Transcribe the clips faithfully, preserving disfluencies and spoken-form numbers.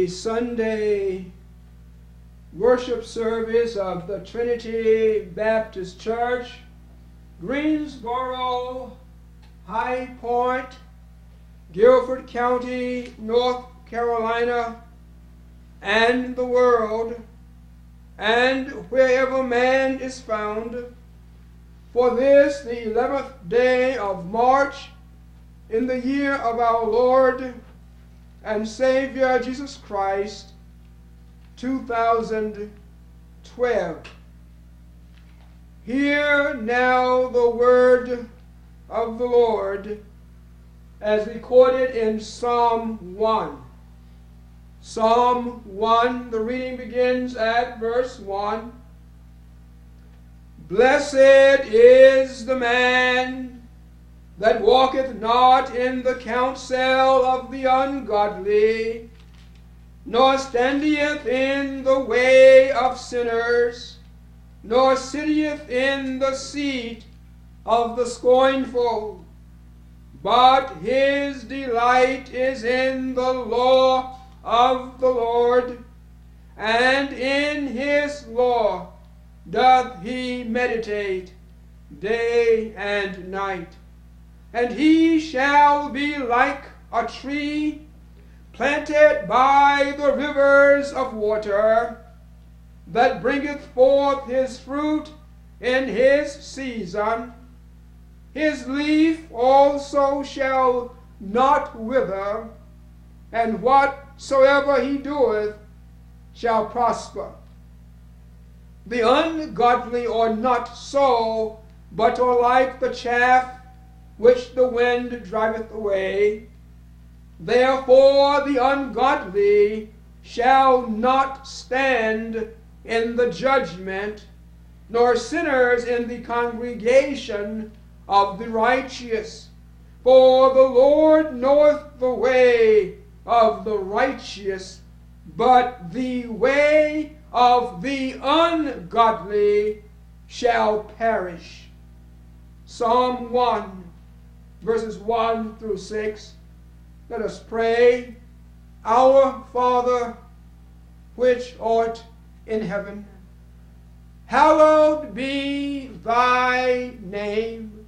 the Sunday worship service of the Trinity Baptist Church, Greensboro, High Point, Guilford County, North Carolina, and the world, and wherever man is found, for this, the eleventh day of March, in the year of our Lord and Savior Jesus Christ, two thousand twelve. Hear now the word of the Lord as recorded in Psalm one. Psalm one, the reading begins at verse one. Blessed is the man that walketh not in the counsel of the ungodly, nor standeth in the way of sinners, nor sitteth in the seat of the scornful. But his delight is in the law of the Lord, and in his law doth he meditate day and night. And he shall be like a tree planted by the rivers of water, that bringeth forth his fruit in his season. His leaf also shall not wither, and whatsoever he doeth shall prosper. The ungodly are not so, but are like the chaff which the wind driveth away. Therefore the ungodly shall not stand in the judgment, nor sinners in the congregation of the righteous. For the Lord knoweth the way of the righteous, but the way of the ungodly shall perish. Psalm one, verses one through six. Let us pray. Our Father, which art in heaven, hallowed be thy name.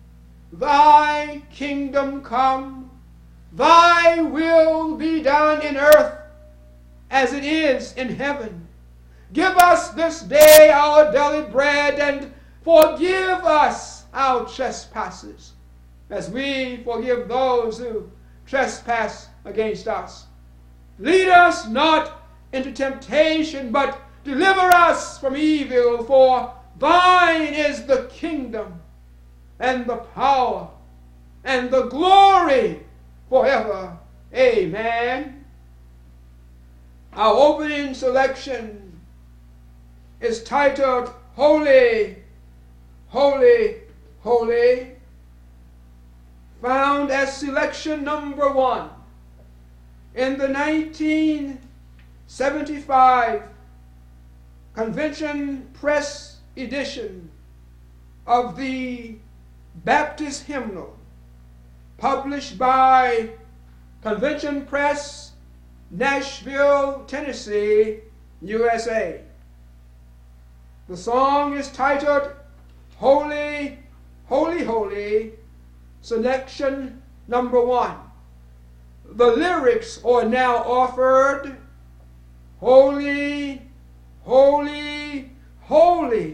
Thy kingdom come, thy will be done in earth as it is in heaven. Give us this day our daily bread, and forgive us our trespasses, as we forgive those who trespass against us. Lead us not into temptation, but deliver us from evil. For thine is the kingdom, and the power, and the glory forever. Amen. Our opening selection is titled Holy, Holy, Holy, found as selection number one in the nineteen seventy-five Convention Press edition of the Baptist Hymnal, published by Convention Press, Nashville, Tennessee, U S A. The song is titled Holy, Holy, Holy, selection number one. The lyrics are now offered. Holy, holy, holy,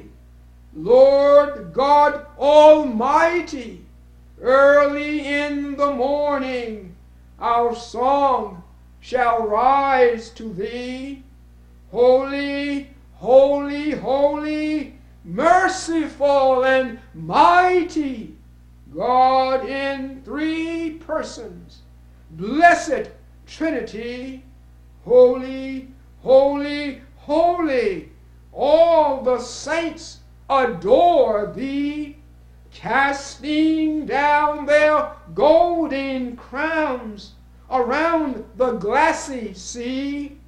Lord God Almighty, early in the morning our song shall rise to thee. Holy, holy, holy, merciful and mighty, God in three persons, blessed Trinity, holy, holy, holy, all the saints adore thee, casting down their golden crowns around the glassy sea.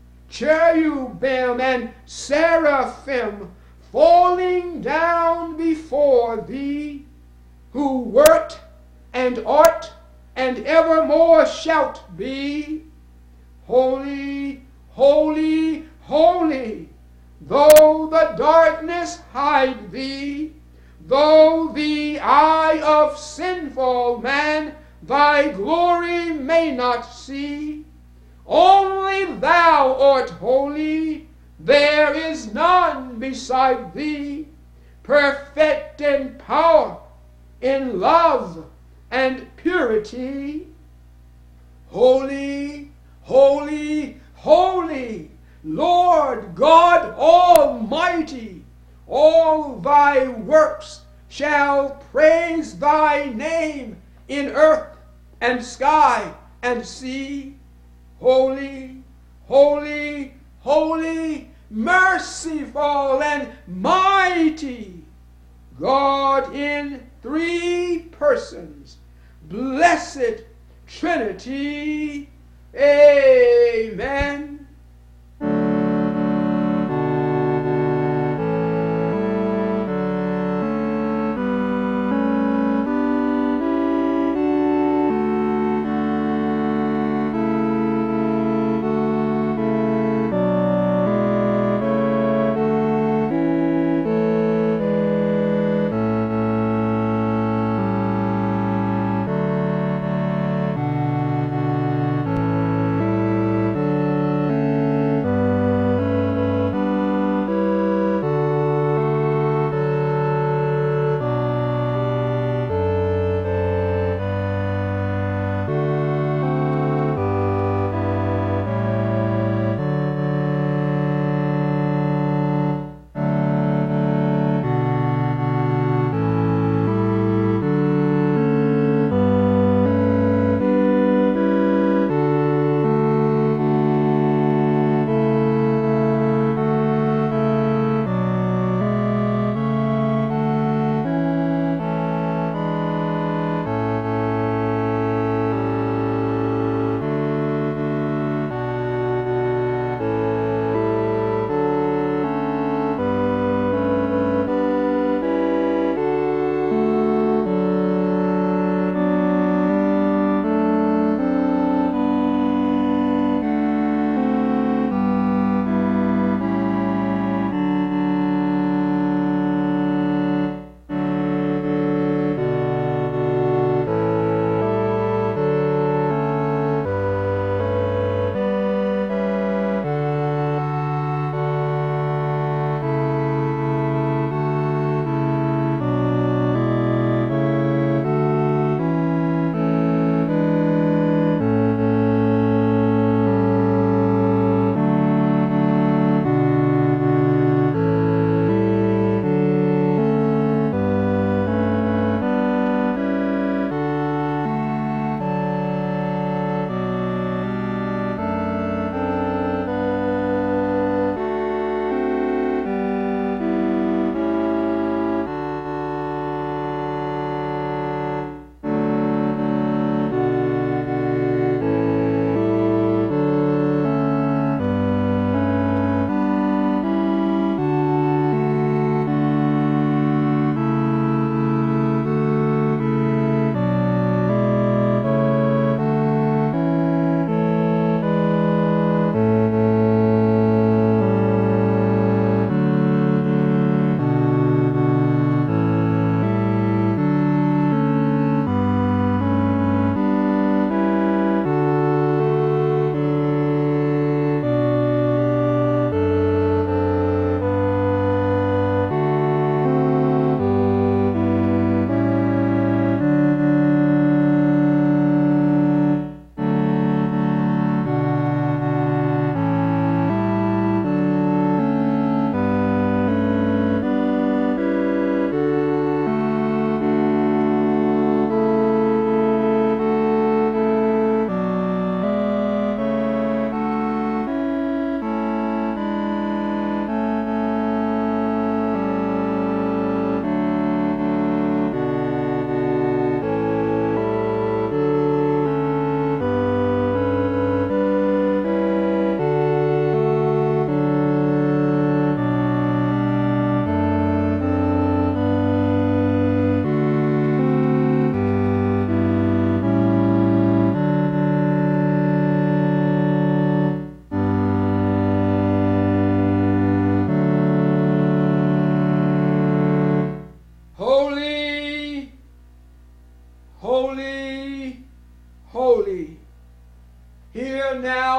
Cherubim and seraphim falling down before thee, who wert and art and evermore shalt be. Holy, holy, holy, though the darkness hide thee, though the eye of sinful man thy glory may not see, only thou art holy, there is none beside thee, perfect in power, in love and purity. Holy, holy, holy, Lord God Almighty, all thy works shall praise thy name in earth and sky and sea. Holy, holy, holy, merciful and mighty, God in three persons, blessed Trinity. Amen.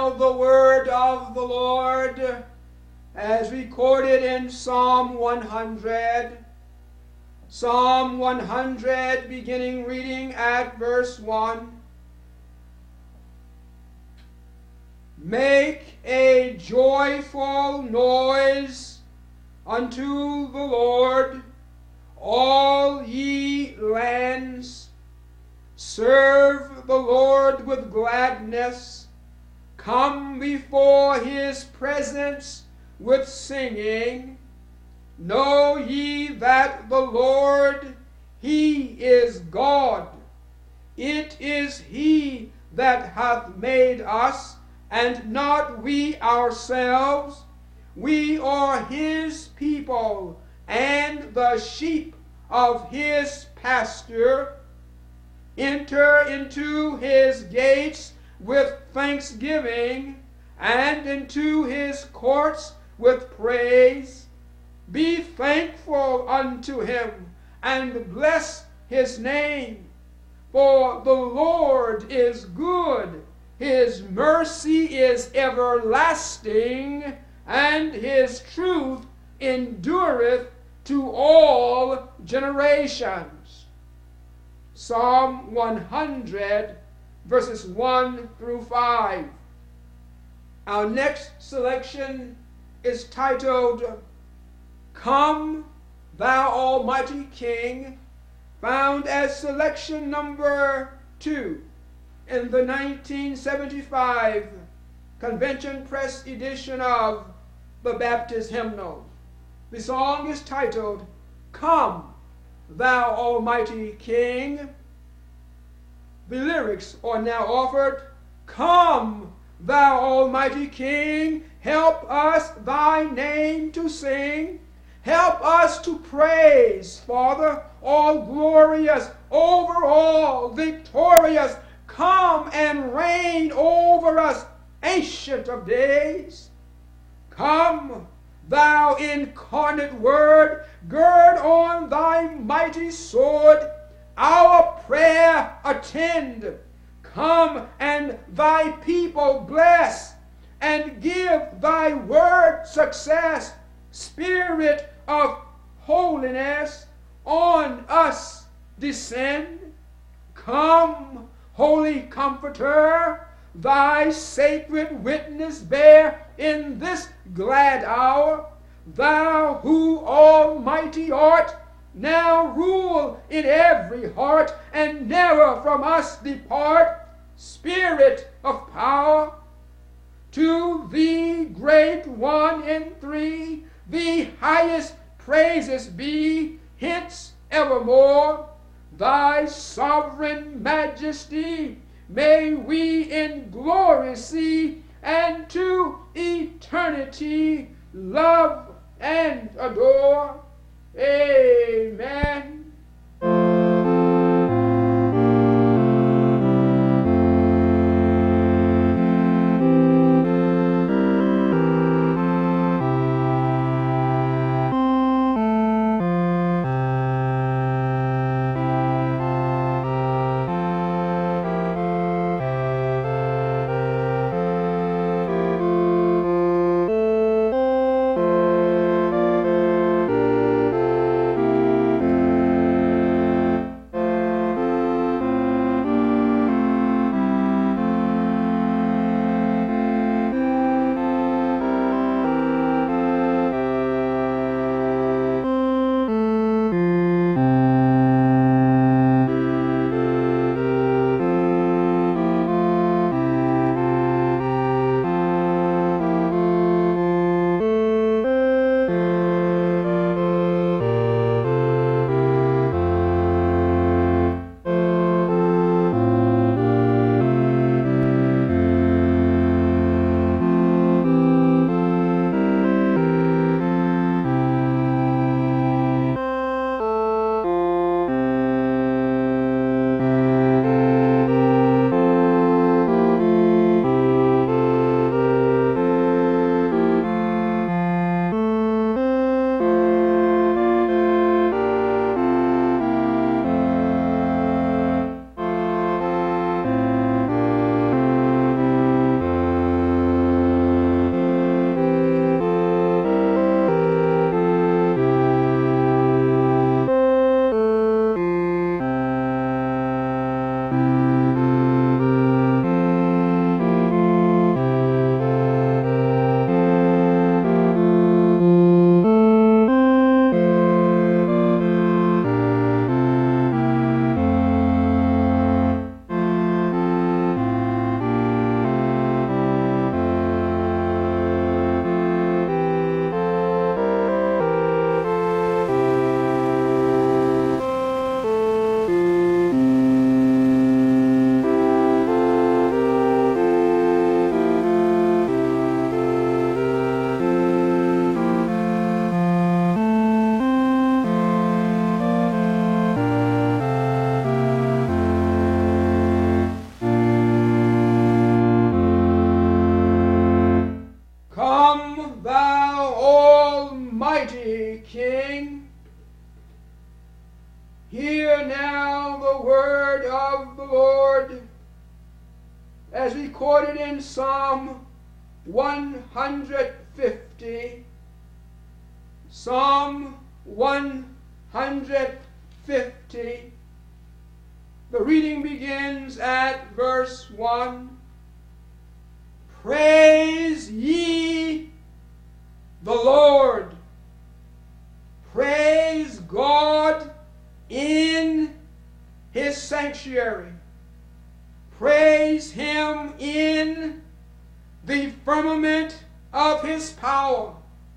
now the word of the Lord as recorded in Psalm one hundred. Psalm one hundred, beginning reading at verse one. Make a joyful noise unto the Lord, all ye lands. Serve the Lord with gladness. Come before his presence with singing. Know ye that the Lord, he is God. It is he that hath made us, and not we ourselves. We are his people, and the sheep of his pasture. Enter into his gates with thanksgiving, and into his courts with praise. Be thankful unto him, and bless his name. For the Lord is good, his mercy is everlasting, and his truth endureth to all generations. Psalm one hundred, verses one through five. Our next selection is titled, Come, Thou Almighty King, found as selection number two in the nineteen seventy-five Convention Press edition of the Baptist Hymnal. The song is titled, Come, Thou Almighty King. The lyrics are now offered. Come, Thou Almighty King, help us thy name to sing. Help us to praise, Father, all glorious, over all victorious. Come and reign over us, Ancient of Days. Come, Thou incarnate Word, gird on thy mighty sword, our prayer attend. Come and thy people bless, and give thy word success. Spirit of holiness, on us descend. Come, Holy Comforter, thy sacred witness bear in this glad hour. Thou who almighty art, now rule in every heart, and never from us depart. Spirit of power, to thee, great one in three, the highest praises be, hence evermore. Thy sovereign majesty may we in glory see, and to eternity love and adore. Amen. Hear now the word of the Lord as recorded in Psalm one hundred fifty. Psalm one hundred fifty. The reading begins at verse one. Praise ye the Lord. Praise God in his sanctuary. Praise him in the firmament of his power.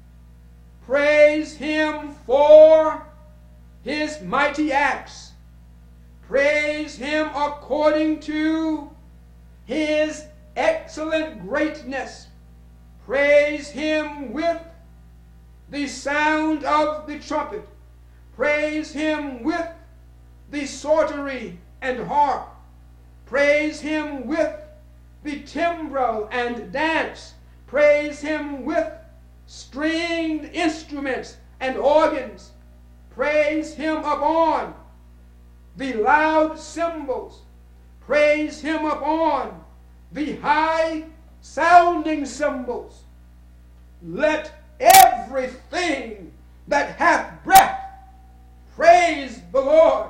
Praise him for his mighty acts. Praise him according to his excellent greatness. Praise him with the sound of the trumpet. Praise him with the psaltery and harp. Praise him with the timbrel and dance. Praise him with stringed instruments and organs. Praise him upon the loud cymbals. Praise him upon the high sounding cymbals. Let everything that hath breath praise the Lord.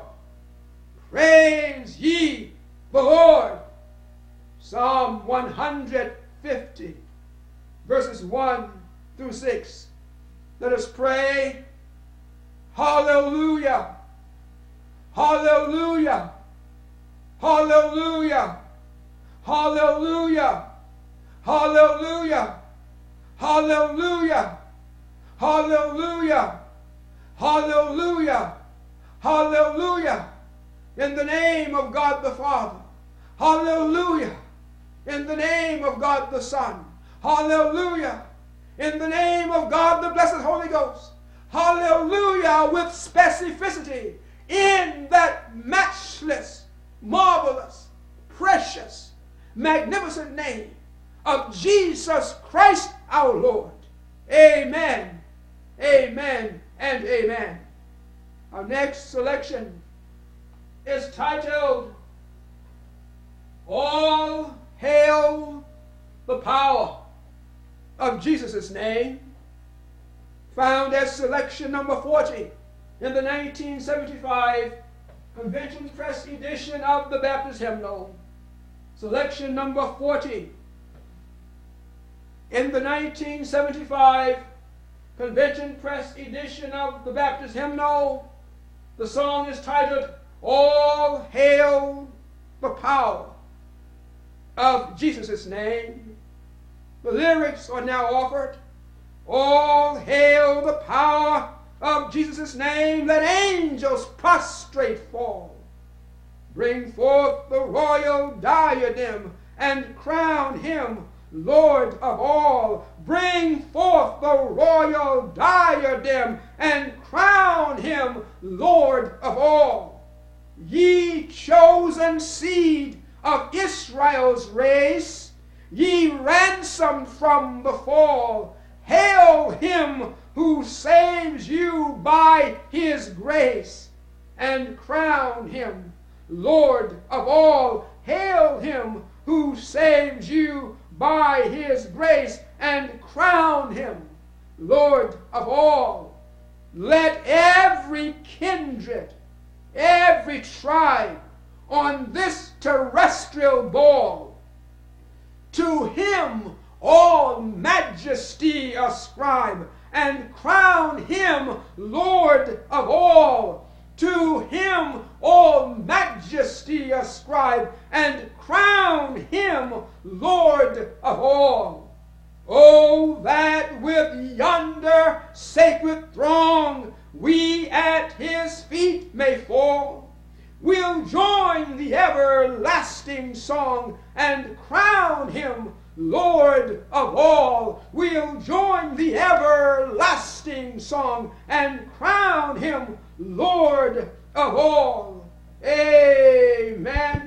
Praise ye the Lord. Psalm one hundred fifty, verses one through six. Let us pray. Hallelujah. Hallelujah. Hallelujah. Hallelujah. Hallelujah. Hallelujah. Hallelujah. Hallelujah. Hallelujah. In the name of God the Father. Hallelujah. In the name of God the Son. Hallelujah. In the name of God the Blessed Holy Ghost. Hallelujah, with specificity in that matchless, marvelous, precious, magnificent name of Jesus Christ our Lord. Amen, amen, and amen. Our next selection is titled, All Hail the Power of Jesus' Name, found as selection number forty in the nineteen seventy-five Convention Press edition of the Baptist Hymnal. Selection number forty in the nineteen seventy-five Convention Press edition of the Baptist Hymnal. The song is titled, All Hail the Power of Jesus' Name. The lyrics are now offered. All hail the power of Jesus' name. Let angels prostrate fall. Bring forth the royal diadem and crown him Lord of all. Bring forth the royal diadem and crown him Lord of all. Ye chosen seed of Israel's race, ye ransomed from the fall, hail him who saves you by his grace, and crown him Lord of all. Hail him who saves you by his grace, and crown him Lord of all. Let every kindred, every tribe on this terrestrial ball, to him all majesty ascribe, and crown him Lord of all. To him all majesty ascribe, and crown him Lord of all. Oh, that with yonder sacred throng we at his feet may fall. We'll join the everlasting song and crown him Lord of all. We'll join the everlasting song and crown him Lord of all. Amen.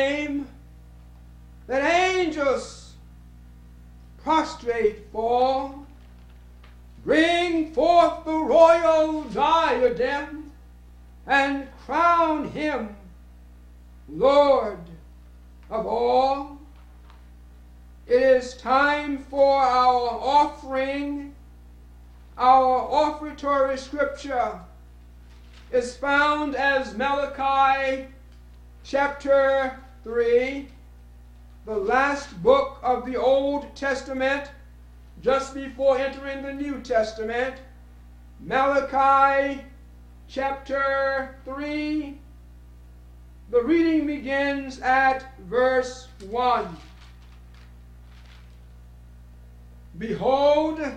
came that angels prostrate fall, bring forth the royal diadem, and crown him Lord of all. It is time for our offering. Our offertory scripture is found as Malachi chapter three, the last book of the Old Testament, just before entering the New Testament. Malachi chapter three, the reading begins at verse one. Behold,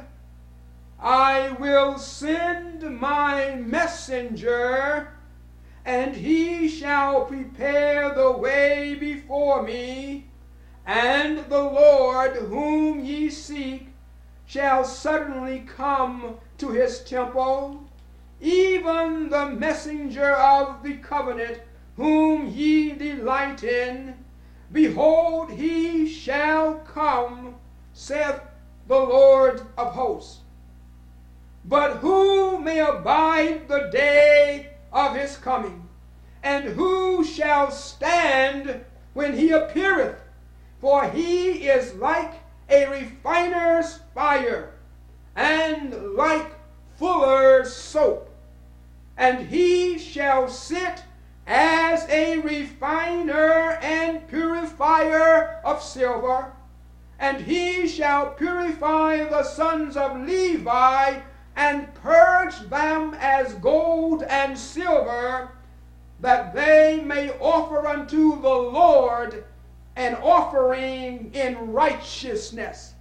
I will send my messenger, and he shall prepare the way before me, and the Lord whom ye seek shall suddenly come to his temple, even the messenger of the covenant whom ye delight in. Behold, he shall come, saith the Lord of hosts. But who may abide the day of his coming? And who shall stand when he appeareth? For he is like a refiner's fire, and like fuller's soap. And he shall sit as a refiner and purifier of silver. And he shall purify the sons of Levi, and purge them as gold and silver, that they may offer unto the Lord an offering in righteousness.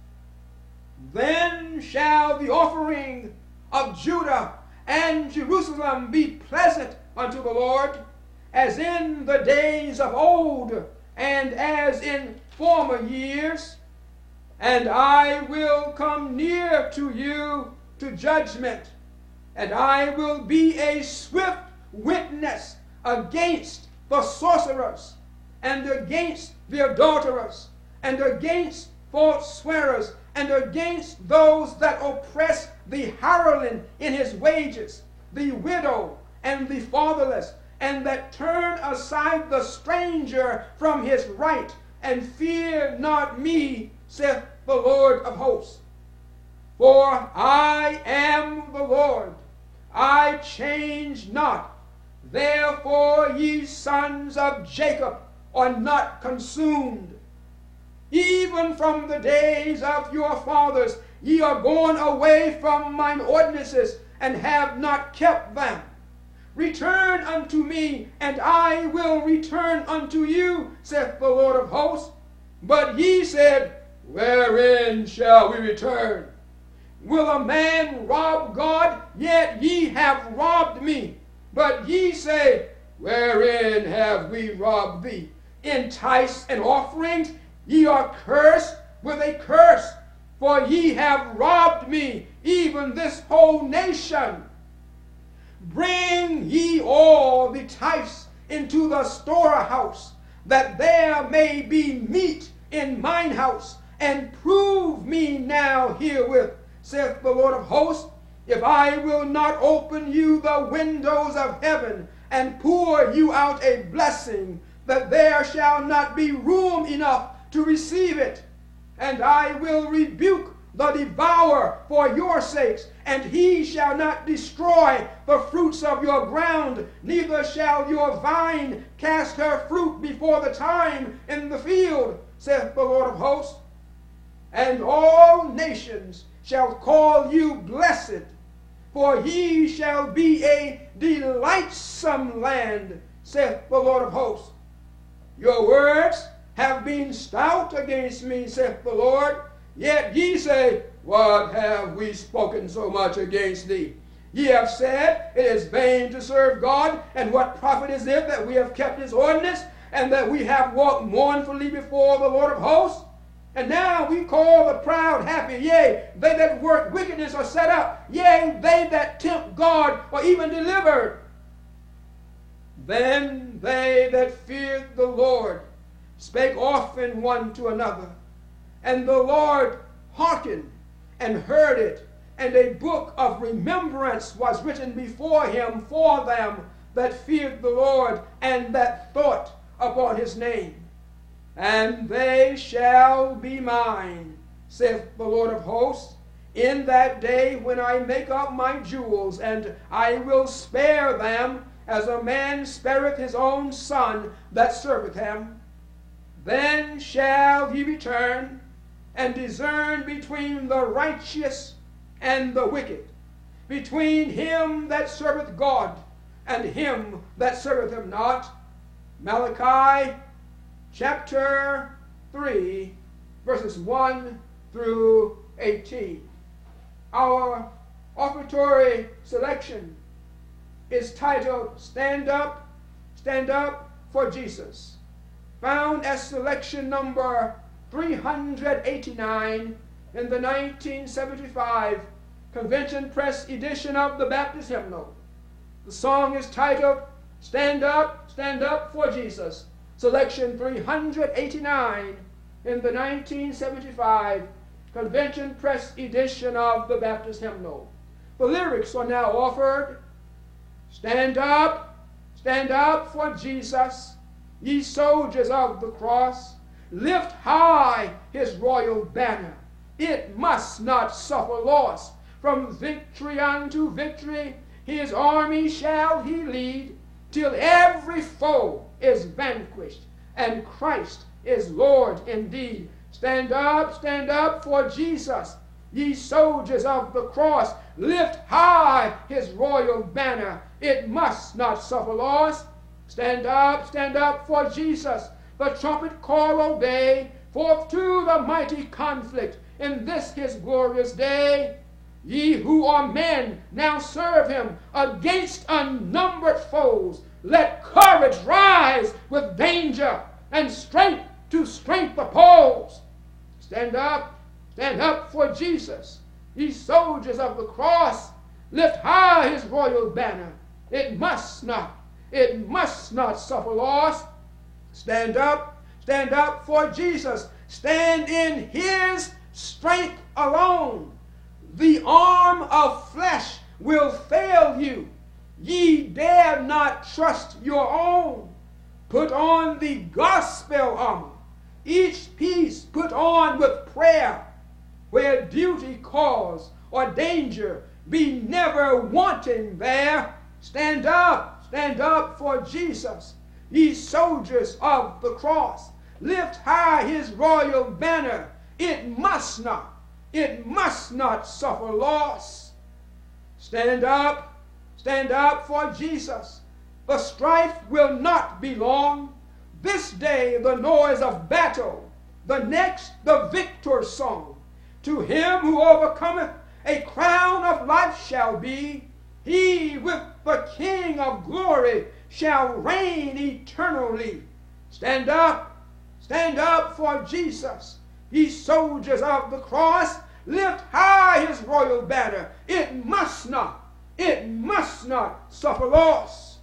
Then shall the offering of Judah and Jerusalem be pleasant unto the Lord, as in the days of old, and as in former years. And I will come near to you to judgment, and I will be a swift witness against the sorcerers, and against the adulterers, and against false swearers, and against those that oppress the hireling in his wages, the widow and the fatherless, and that turn aside the stranger from his right, and fear not me, saith the Lord of hosts. For I am the Lord, I change not. Therefore ye sons of Jacob are not consumed. Even from the days of your fathers ye are gone away from mine ordinances, and have not kept them. Return unto me, and I will return unto you, saith the Lord of hosts. But ye said, wherein shall we return? Will a man rob God? Yet ye have robbed me. But ye say, wherein have we robbed thee? In tithes and offerings ye are cursed with a curse, for ye have robbed me, even this whole nation. Bring ye all the tithes into the storehouse, that there may be meat in mine house, and prove me now herewith, saith the Lord of hosts, if I will not open you the windows of heaven, and pour you out a blessing, that there shall not be room enough to receive it. And I will rebuke the devourer for your sakes, and he shall not destroy the fruits of your ground, neither shall your vine cast her fruit before the time in the field, saith the Lord of hosts. And all nations shall call you blessed, for ye shall be a delightsome land, saith the Lord of hosts. Your words have been stout against me, saith the Lord. Yet ye say, what have we spoken so much against thee? Ye have said, it is vain to serve God, and what profit is it that we have kept his ordinance, and that we have walked mournfully before the Lord of hosts? And now we call the proud happy, yea, they that work wickedness are set up, yea, they that tempt God are even delivered. Then they that feared the Lord spake often one to another. And the Lord hearkened and heard it, and a book of remembrance was written before him for them that feared the Lord and that thought upon his name. And they shall be mine, saith the Lord of hosts, in that day when I make up my jewels, and I will spare them as a man spareth his own son that serveth him. Then shall he return and discern between the righteous and the wicked, between him that serveth God and him that serveth him not. Malachi chapter three, verses one through eighteen. Our offertory selection is titled Stand Up, Stand Up for Jesus, found as selection number three hundred eighty-nine in the nineteen seventy-five Convention Press edition of the Baptist Hymnal. The song is titled Stand Up, Stand Up for Jesus, selection three hundred eighty-nine in the nineteen seventy-five Convention Press edition of the Baptist Hymnal. The lyrics are now offered. Stand up, stand up for Jesus, ye soldiers of the cross. Lift high his royal banner. It must not suffer loss. From victory unto victory, his army shall he lead, till every foe is vanquished, and Christ is Lord indeed. Stand up, stand up for Jesus, ye soldiers of the cross. Lift high his royal banner. It must not suffer loss. Stand up, stand up for Jesus. The trumpet call obey. Forth to the mighty conflict in this his glorious day. Ye who are men, now serve him against unnumbered foes. Let courage rise with danger, and strength to strength oppose. Stand up, stand up for Jesus, ye soldiers of the cross. Lift high his royal banner. It must not, it must not suffer loss. Stand up, stand up for Jesus. Stand in his strength alone. The arm of flesh will fail you. Ye dare not trust your own. Put on the gospel armor, each piece put on with prayer. Where duty calls or danger, be never wanting there. Stand up, stand up for Jesus, ye soldiers of the cross. Lift high his royal banner. It must not, it must not suffer loss. Stand up, stand up for Jesus. The strife will not be long. This day the noise of battle, the next the victor's song. To him who overcometh a crown of life shall be. He with the King of glory shall reign eternally. Stand up, stand up for Jesus, ye soldiers of the cross. Lift high his royal banner. It must not, it must not suffer loss.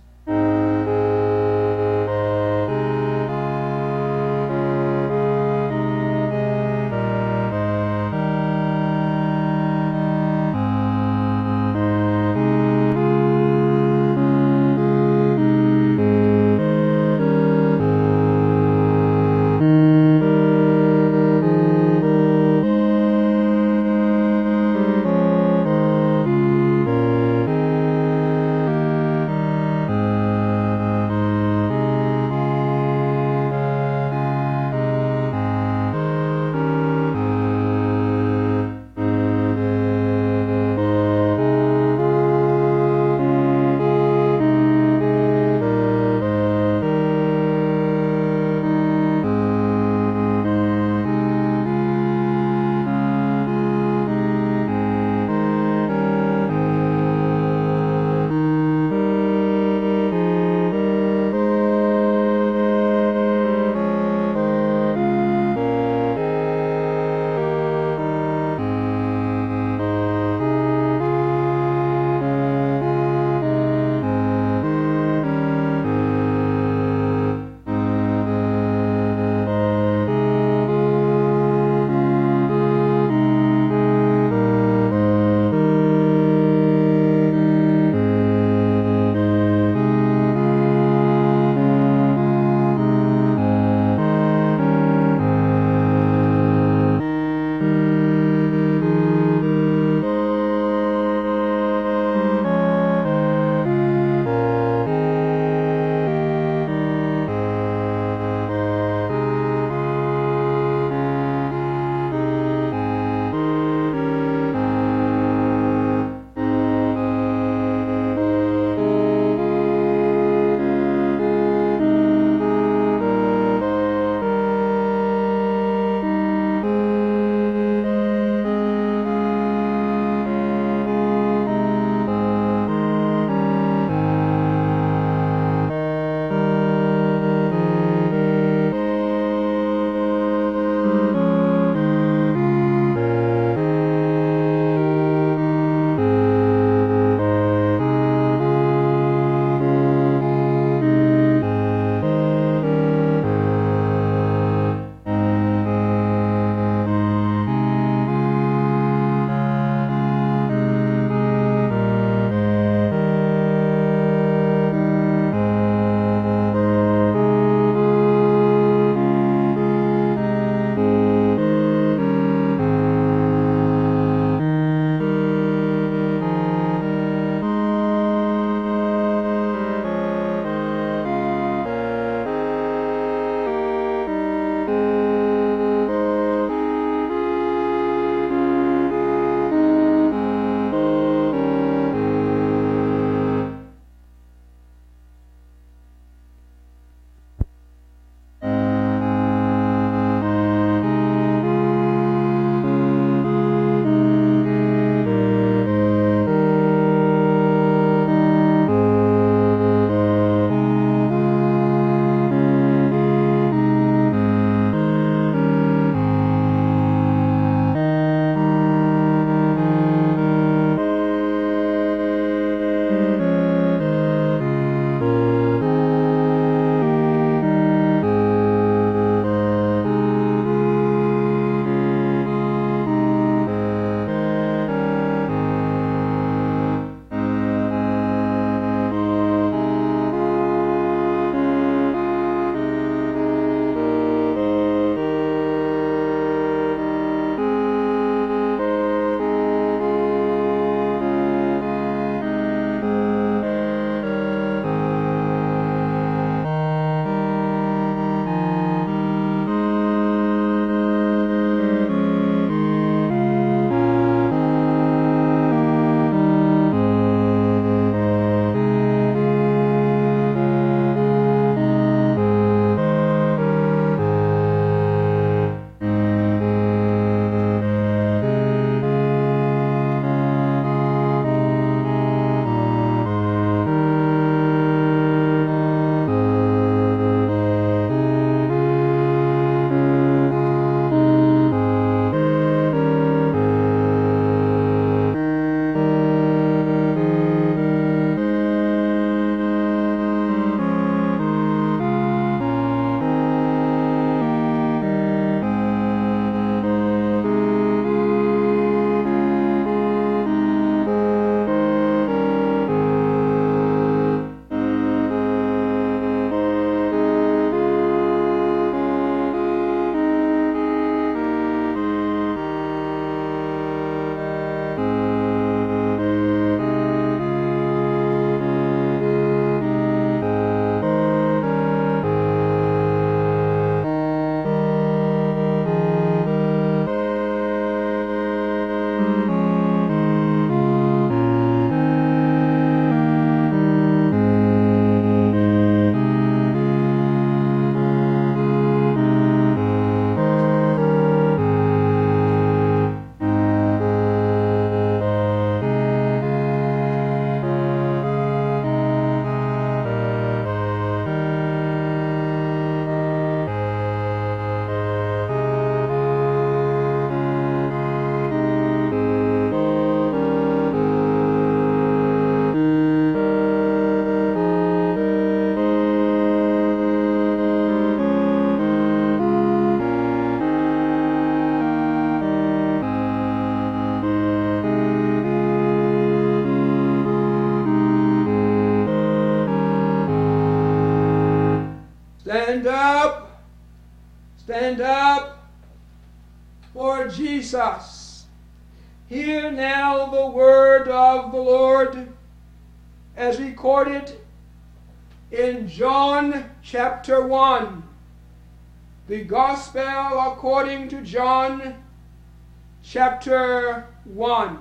stand up for Jesus. Hear now the word of the Lord as recorded in John chapter one. The Gospel according to John chapter one.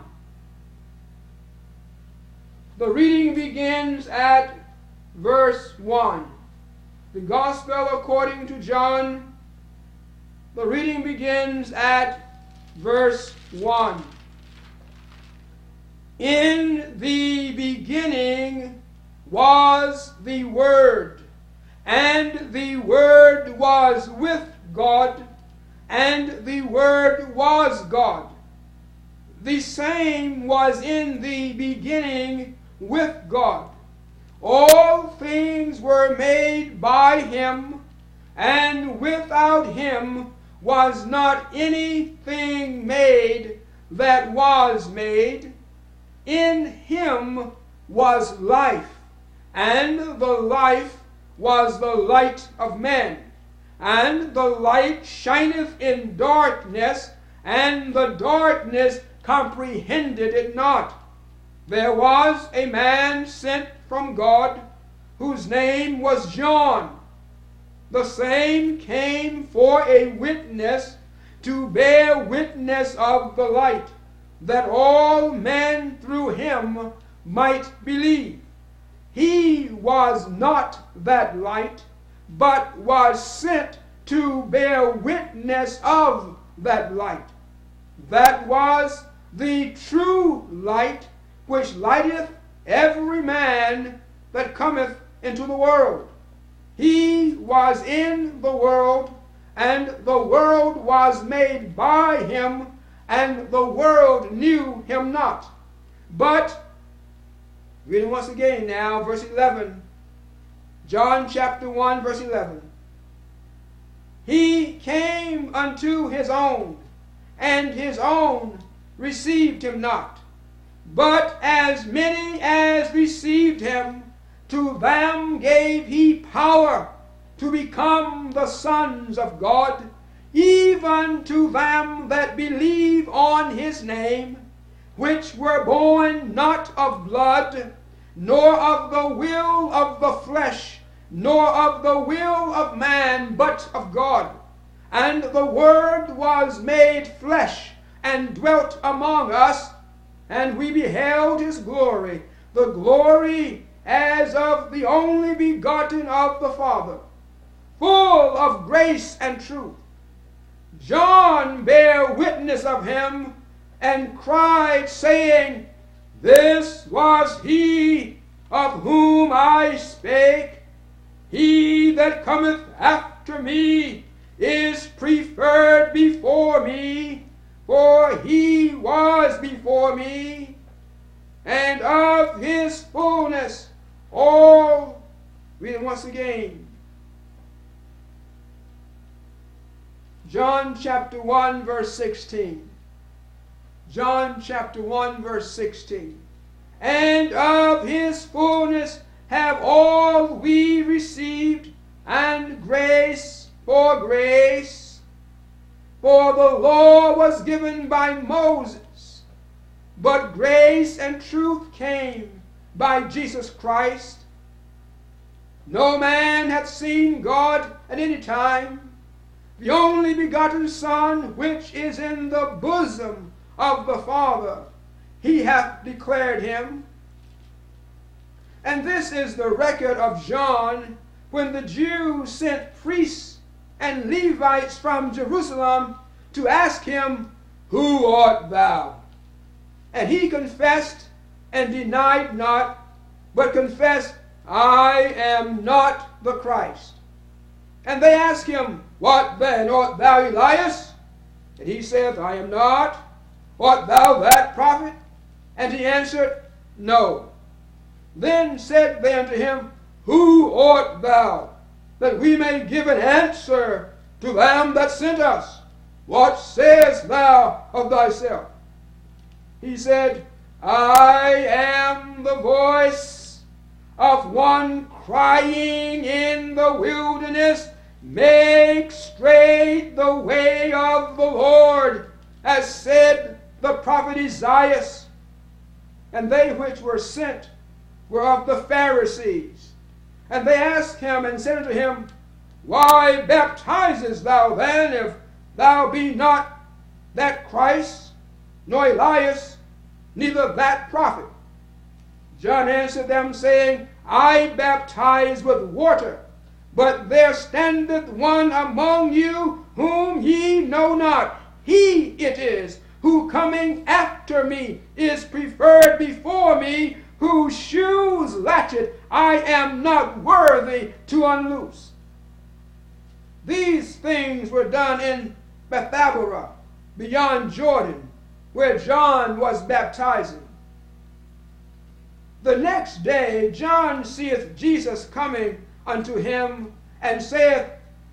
The reading begins at verse one. The Gospel according to John, the reading begins at verse one. In the beginning was the Word, and the Word was with God, and the Word was God. The same was in the beginning with God. All things were made by him, and without him was not anything made that was made. In him was life, and the life was the light of men. And the light shineth in darkness, and the darkness comprehended it not. There was a man sent from God, whose name was John. The same came for a witness, to bear witness of the light, that all men through him might believe. He was not that light, but was sent to bear witness of that light. That was the true light, which lighteth every man that cometh into the world. He was in the world, and the world was made by him, and the world knew him not. But, reading once again now, verse eleven, John chapter one, verse eleven. He came unto his own, and his own received him not. But as many as received him, to them gave he power to become the sons of God, even to them that believe on his name, which were born not of blood, nor of the will of the flesh, nor of the will of man, but of God. And the Word was made flesh, and dwelt among us, and we beheld his glory, the glory as of the only begotten of the Father, full of grace and truth. John bare witness of him, and cried, saying, This was he of whom I spake. He that cometh after me is preferred before me, for he was before me. And of his fullness all, read it once again. John chapter one, verse sixteen. John chapter one, verse sixteen. And of his fullness have all we received, and grace for grace. For the law was given by Moses, but grace and truth came by Jesus Christ. No man hath seen God at any time. The only begotten Son, which is in the bosom of the Father, he hath declared him. And this is the record of John, when the Jews sent priests and Levites from Jerusalem to ask him, Who art thou? And he confessed and denied not, but confessed, I am not the Christ. And they asked him, What then? Art thou Elias? And he saith, I am not. Art thou that prophet? And he answered, No. Then said they unto him, Who art thou? That we may give an answer to them that sent us. What sayest thou of thyself? He said, I am the voice of one crying in the wilderness, Make straight the way of the Lord, as said the prophet Isaiah. And they which were sent were of the Pharisees. And they asked him and said unto him, Why baptizest thou then, if thou be not that Christ, nor Elias, neither that prophet? John answered them, saying, I baptize with water, but there standeth one among you whom ye know not. He it is who coming after me is preferred before me, whose shoes latchet I am not worthy to unloose. These things were done in Bethabara, beyond Jordan, where John was baptizing. The next day John seeth Jesus coming unto him, and saith,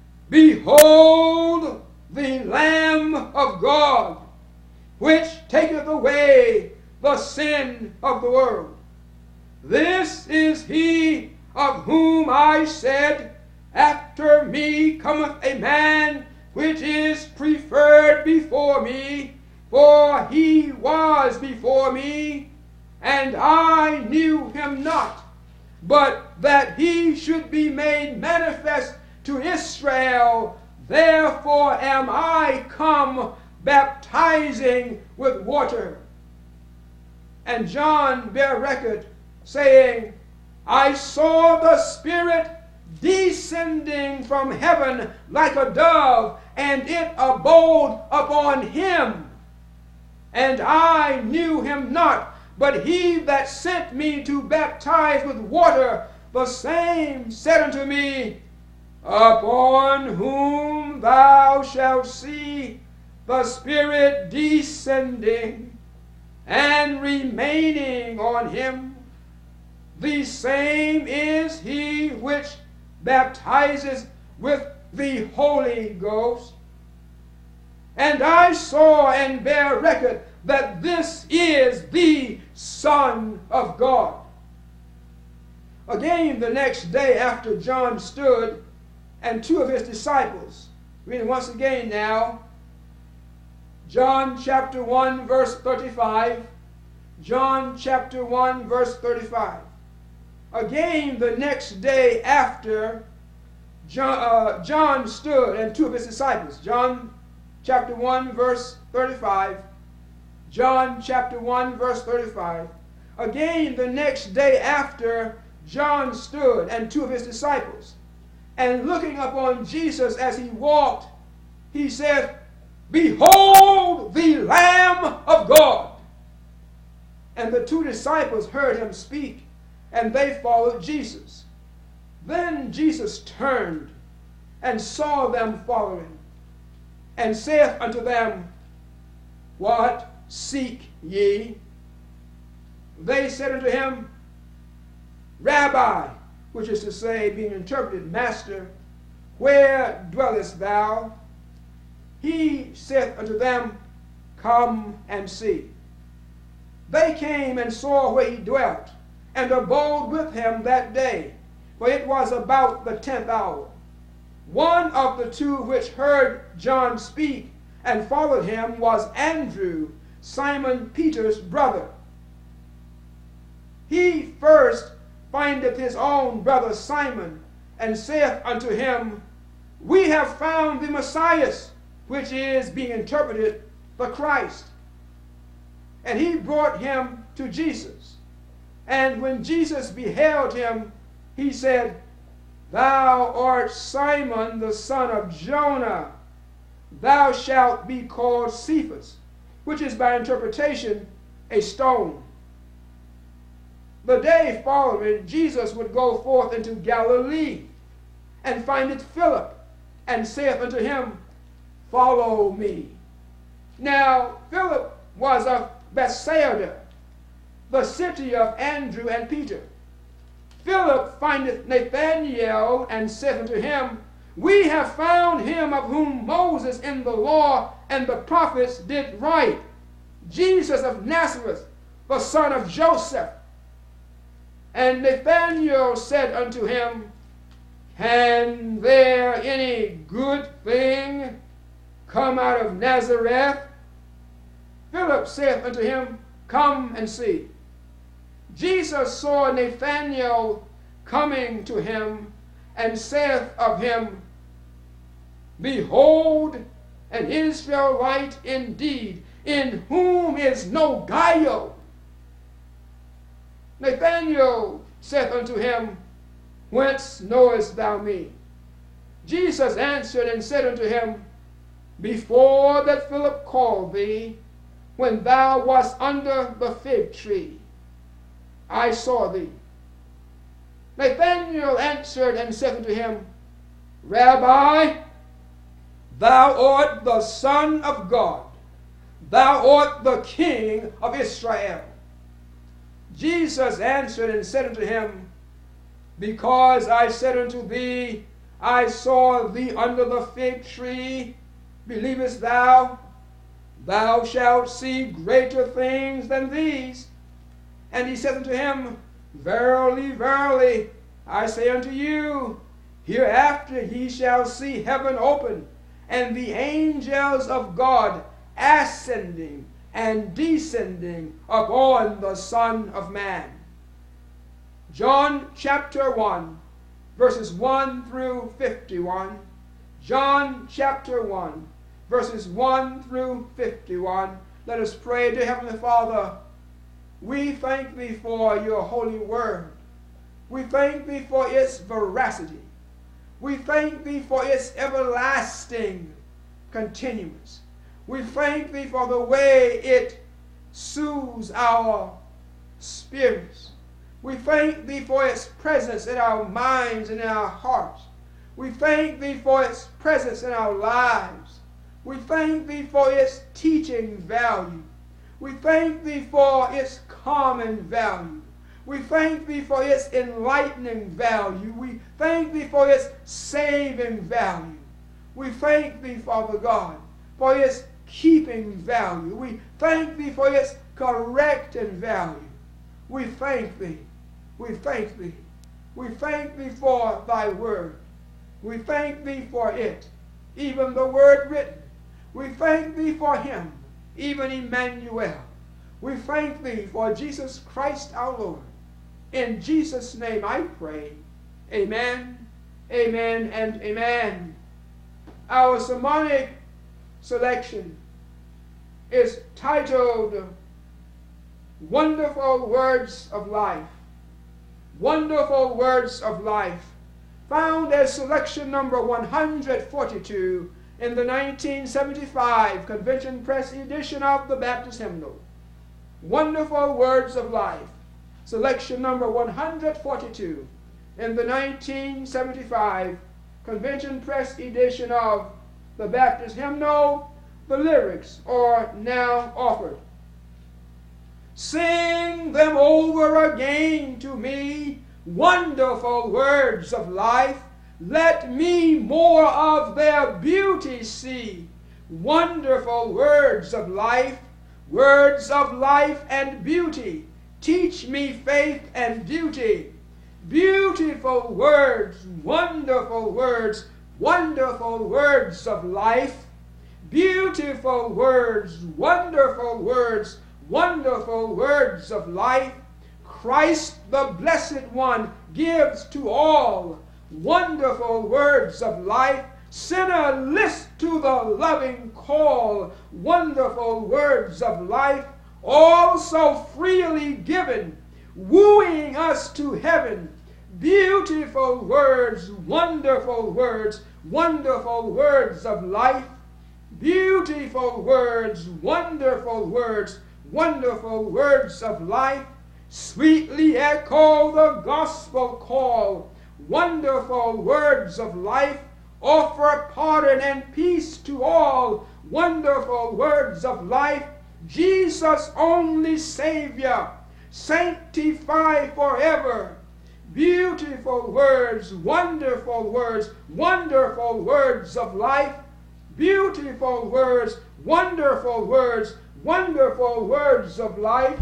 Behold the Lamb of God, which taketh away the sin of the world. This is he of whom I said, After me cometh a man which is preferred before me, for he was before me, and I knew him not, but that he should be made manifest to Israel. Therefore am I come baptizing with water. And John bare record, saying, I saw the Spirit descending from heaven like a dove, and it abode upon him. And I knew him not, but he that sent me to baptize with water, the same said unto me, Upon whom thou shalt see the Spirit descending and remaining on him, the same is he which baptizes with the Holy Ghost. And I saw and bear record that this is the Son of God. Again, the next day after John stood, and two of his disciples, reading once again now, John chapter one, verse thirty-five. John chapter one, verse thirty-five. Again, the next day after John, uh, John stood, and two of his disciples, John chapter one, verse thirty-five. John chapter one, verse thirty-five. Again, the next day after John stood, and two of his disciples, and looking upon Jesus as he walked, he said, Behold the Lamb of God. And the two disciples heard him speak, and they followed Jesus. Then Jesus turned and saw them following, and saith unto them, What seek ye? They said unto him, Rabbi, which is to say, being interpreted, Master, where dwellest thou? He saith unto them, Come and see. They came and saw where he dwelt, and abode with him that day, for it was about the tenth hour. One of the two which heard John speak and followed him was Andrew, Simon Peter's brother. He first findeth his own brother Simon, and saith unto him, We have found the Messiah, which is, being interpreted, the Christ. And he brought him to Jesus. And when Jesus beheld him, he said, Thou art Simon the son of Jonah. Thou shalt be called Cephas, which is by interpretation a stone. The day following, Jesus would go forth into Galilee, and findeth Philip, and saith unto him, Follow me. Now Philip was of Bethsaida, the city of Andrew and Peter. Philip findeth Nathanael, and saith unto him, We have found him of whom Moses in the law and the prophets did write, Jesus of Nazareth, the son of Joseph. And Nathanael said unto him, Can there any good thing come out of Nazareth? Philip saith unto him, Come and see. Jesus saw Nathanael coming to him, and saith of him, Behold, an Israelite indeed, in whom is no guile. Nathanael saith unto him, Whence knowest thou me? Jesus answered and said unto him, Before that Philip called thee, when thou wast under the fig tree, I saw thee. Nathanael answered and said unto him, Rabbi, thou art the Son of God, thou art the King of Israel. Jesus answered and said unto him, Because I said unto thee, I saw thee under the fig tree, believest thou? Thou shalt see greater things than these. And he said unto him, Verily, verily, I say unto you, hereafter ye shall see heaven open, and the angels of God ascending and descending upon the Son of Man. John chapter one, verses one through fifty-one. John chapter one, verses one through fifty-one. Let us pray. Dear Heavenly Father, we thank thee for your holy word. We thank thee for its veracity. We thank thee for its everlasting continuance. We thank thee for the way it soothes our spirits. We thank thee for its presence in our minds and in our hearts. We thank thee for its presence in our lives. We thank thee for its teaching value. We thank thee for its common value. We thank thee for its enlightening value. We thank thee for its saving value. We thank thee, Father God, for its keeping value. We thank thee for its correcting value. We thank thee. We thank thee. We thank thee for thy word. We thank thee for it, even the word written. We thank thee for him, even Emmanuel. We thank thee for Jesus Christ our Lord. In Jesus' name I pray. Amen, amen, and amen. Our sermonic selection is titled Wonderful Words of Life. Wonderful Words of Life, found as selection number one hundred forty-two in the nineteen seventy-five Convention Press edition of the Baptist Hymnal. Wonderful Words of Life, selection number one hundred forty-two in the nineteen seventy-five Convention Press edition of the Baptist Hymnal. The lyrics are now offered. Sing them over again to me, wonderful words of life. Let me more of their beauty see. Wonderful words of life, words of life and beauty. Teach me faith and duty. Beautiful words, wonderful words, wonderful words of life. Beautiful words, wonderful words, wonderful words of life. Christ the Blessed One gives to all wonderful words of life. Sinner, list to the loving call. Wonderful words of life, all so freely given, wooing us to heaven. Beautiful words, wonderful words, wonderful words of life. Beautiful words, wonderful words, wonderful words of life. Sweetly echo the gospel call. Wonderful words of life. Offer pardon and peace to all. Wonderful words of life. Jesus only Savior, sanctify forever. Beautiful words, wonderful words, wonderful words of life. Beautiful words, wonderful words, wonderful words of life.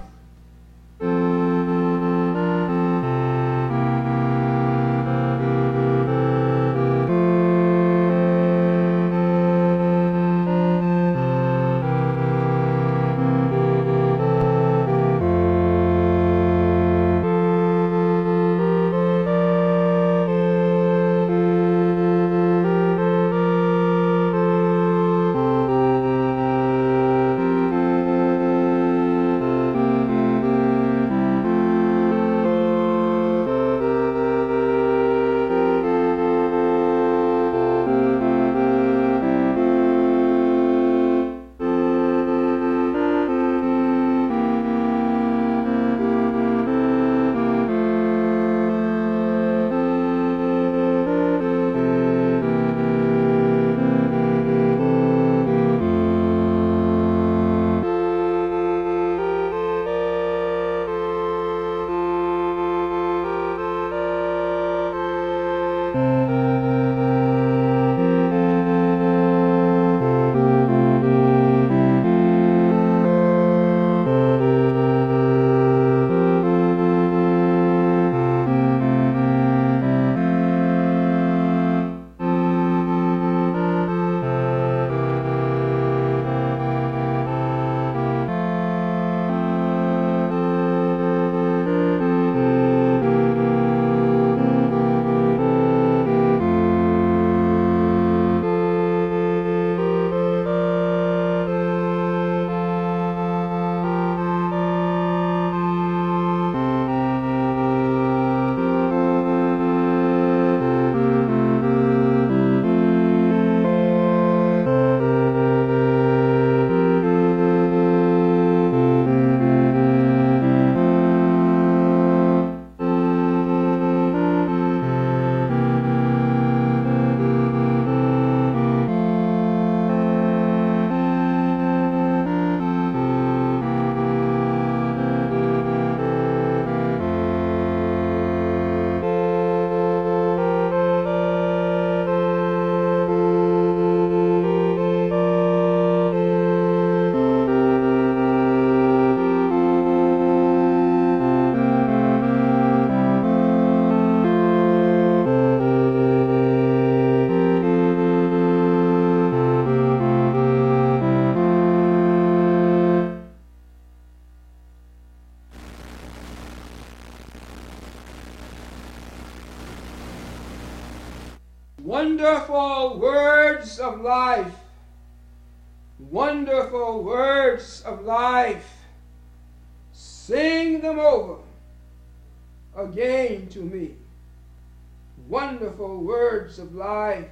wonderful words of life. Wonderful words of life. Sing them over again to me. Wonderful words of life.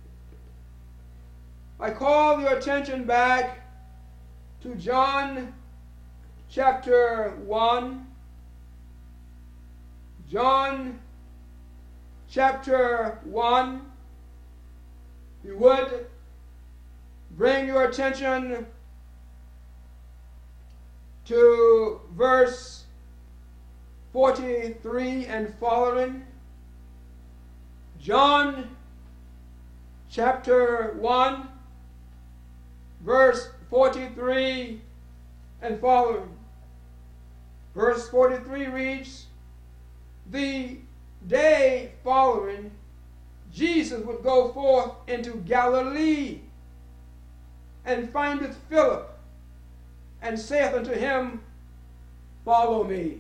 I call your attention back to John chapter one. John chapter one. You would bring your attention to verse forty-three and following. John chapter one, verse forty-three and following. Verse forty-three reads, the day following, Jesus would go forth into Galilee, and findeth Philip, and saith unto him, follow me.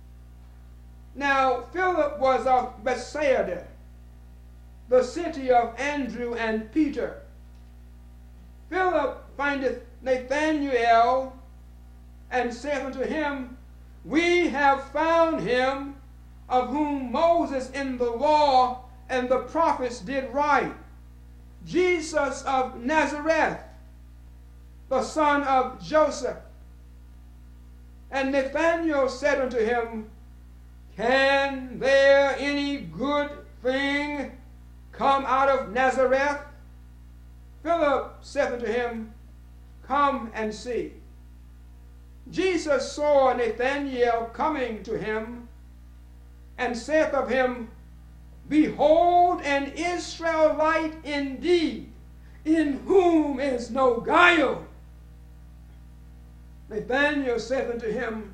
Now Philip was of Bethsaida, the city of Andrew and Peter. Philip findeth Nathanael, and saith unto him, we have found him of whom Moses in the law and the prophets did write, Jesus of Nazareth, the son of Joseph. And Nathanael said unto him, can there any good thing come out of Nazareth? Philip said unto him, come and see. Jesus saw Nathanael coming to him, and saith of him, behold an Israelite indeed, in whom is no guile. Nathanael saith unto him,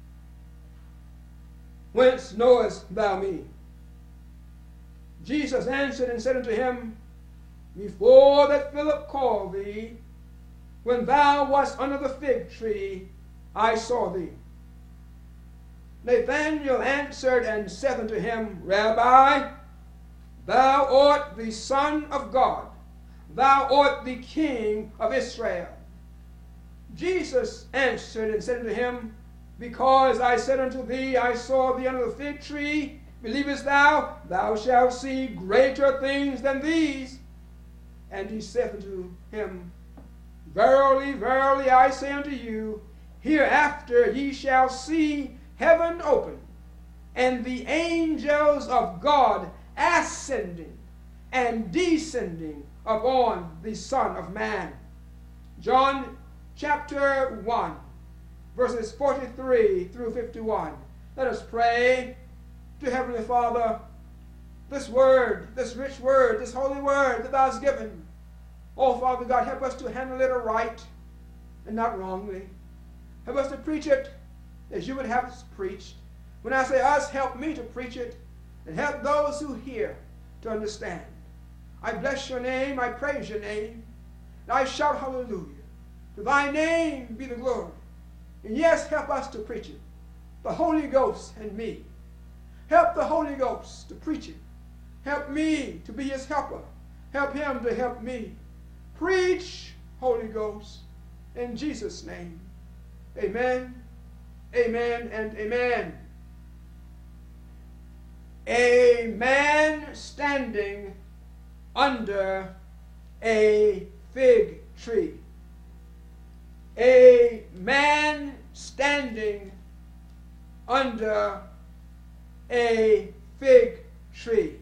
whence knowest thou me? Jesus answered and said unto him, before that Philip called thee, when thou wast under the fig tree, I saw thee. Nathanael answered and said unto him, Rabbi, thou art the Son of God, thou art the King of Israel. Jesus answered and said unto him, because I said unto thee, I saw thee under the fig tree, believest thou? Thou shalt see greater things than these. And he said unto him, verily, verily, I say unto you, hereafter ye shall see heaven open, and the angels of God ascending and descending upon the Son of Man. John chapter one, verses forty-three through fifty-one. Let us pray. To Heavenly Father, this word, this rich word, this holy word that thou hast given, oh Father God, help us to handle it aright and not wrongly. Help us to preach it as you would have us preached. When I say us, help me to preach it, and help those who hear to understand. I bless your name, I praise your name, and I shout hallelujah. To thy name be the glory. And yes, help us to preach it, the Holy Ghost and me. Help the Holy Ghost to preach it. Help me to be his helper. Help him to help me. Preach, Holy Ghost, in Jesus' name. Amen, amen, and amen. A man standing under a fig tree. A man standing under a fig tree.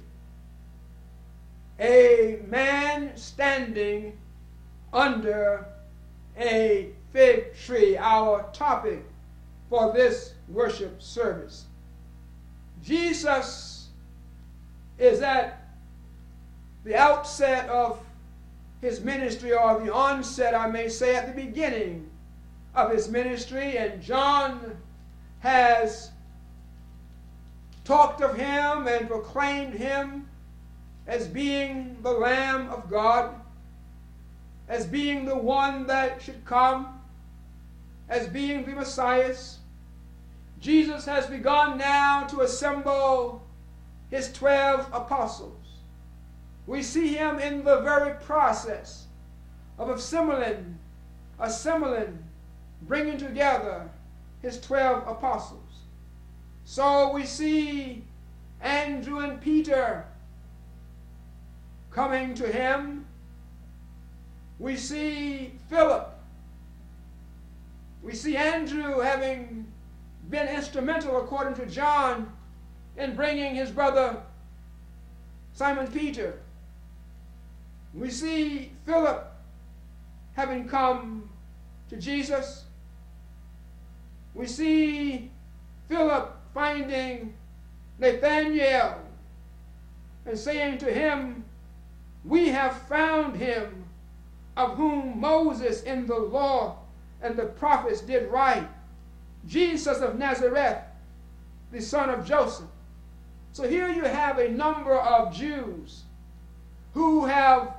A man standing under a fig tree. Our topic for this worship service. Jesus is at the outset of his ministry, or the onset, I may say, at the beginning of his ministry, and John has talked of him and proclaimed him as being the Lamb of God, as being the one that should come, as being the Messiah. Jesus has begun now to assemble his twelve apostles, We see him in the very process of assimilating, assimilating, bringing together his twelve apostles. So we see Andrew and Peter coming to him. We see Philip. We see Andrew having been instrumental, according to John, in bringing his brother Simon Peter. We see Philip having come to Jesus. We see Philip finding Nathanael and saying to him, "We have found him of whom Moses in the law and the prophets did write, Jesus of Nazareth, the son of Joseph." So here you have a number of Jews who have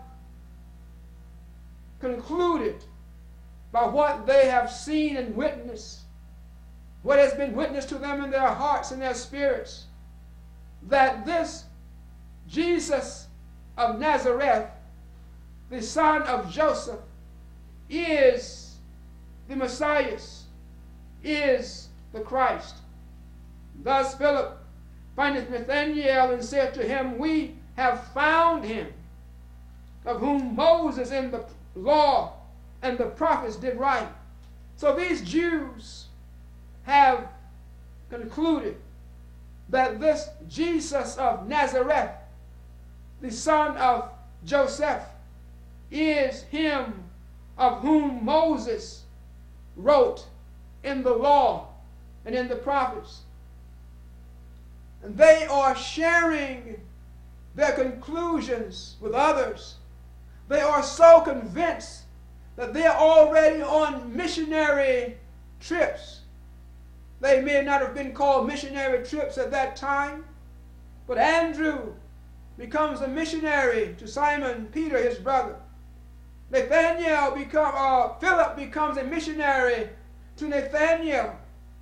concluded by what they have seen and witnessed, what has been witnessed to them in their hearts and their spirits, that this Jesus of Nazareth, the son of Joseph, is the Messiah, is the Christ. Thus Philip findeth Nathanael and said to him, "We have found him, of whom Moses in the law and the prophets did write." So these Jews have concluded that this Jesus of Nazareth, the son of Joseph, is him of whom Moses wrote in the law and in the prophets. And they are sharing their conclusions with others. They are so convinced that they are already on missionary trips. They may not have been called missionary trips at that time, but Andrew becomes a missionary to Simon Peter, his brother. Nathanael become, uh, Philip becomes a missionary to Nathanael.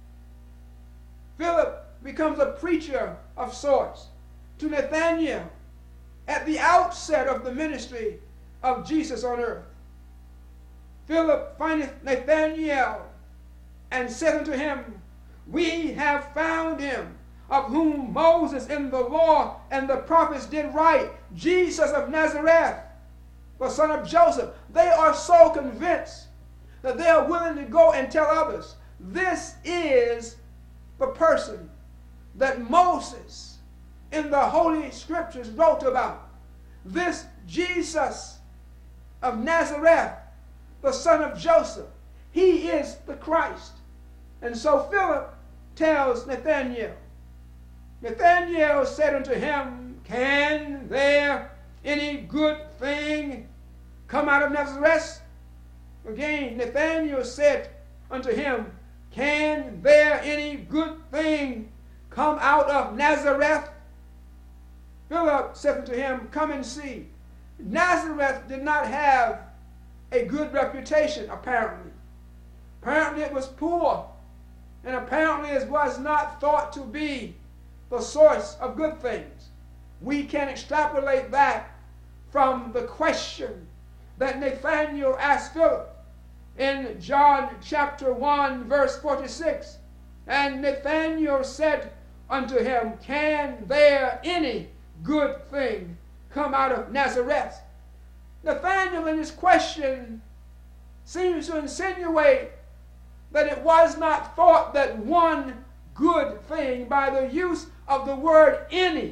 Philip becomes a preacher of sorts to Nathanael at the outset of the ministry of Jesus on earth. Philip findeth Nathanael and saith unto him, "We have found him, of whom Moses in the law and the prophets did write, Jesus of Nazareth, the son of Joseph." They are so convinced that they are willing to go and tell others, this is the person that Moses in the Holy Scriptures wrote about. This Jesus of Nazareth, the son of Joseph, he is the Christ. And so Philip tells Nathanael. Nathanael said unto him, "Can there any good thing come out of Nazareth?" Again, Nathanael said unto him, "Can there any good thing come out of Nazareth?" Philip said unto him, "Come and see." Nazareth did not have a good reputation, apparently. Apparently it was poor, and apparently it was not thought to be the source of good things. We can extrapolate that from the question that Nathanael asked Philip in John chapter one, verse forty-six. And Nathanael said unto him, "Can there any good thing come out of Nazareth?" Nathanael in his question seems to insinuate that it was not thought that one good thing, by the use of the word any.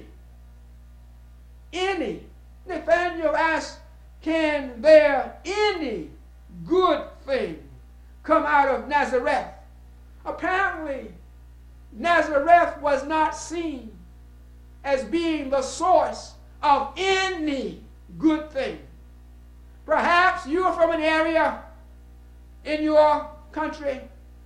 Any. Nathanael asked, "Can there any good thing come out of Nazareth?" Apparently, Nazareth was not seen as being the source of any good thing. Perhaps you are from an area in your country,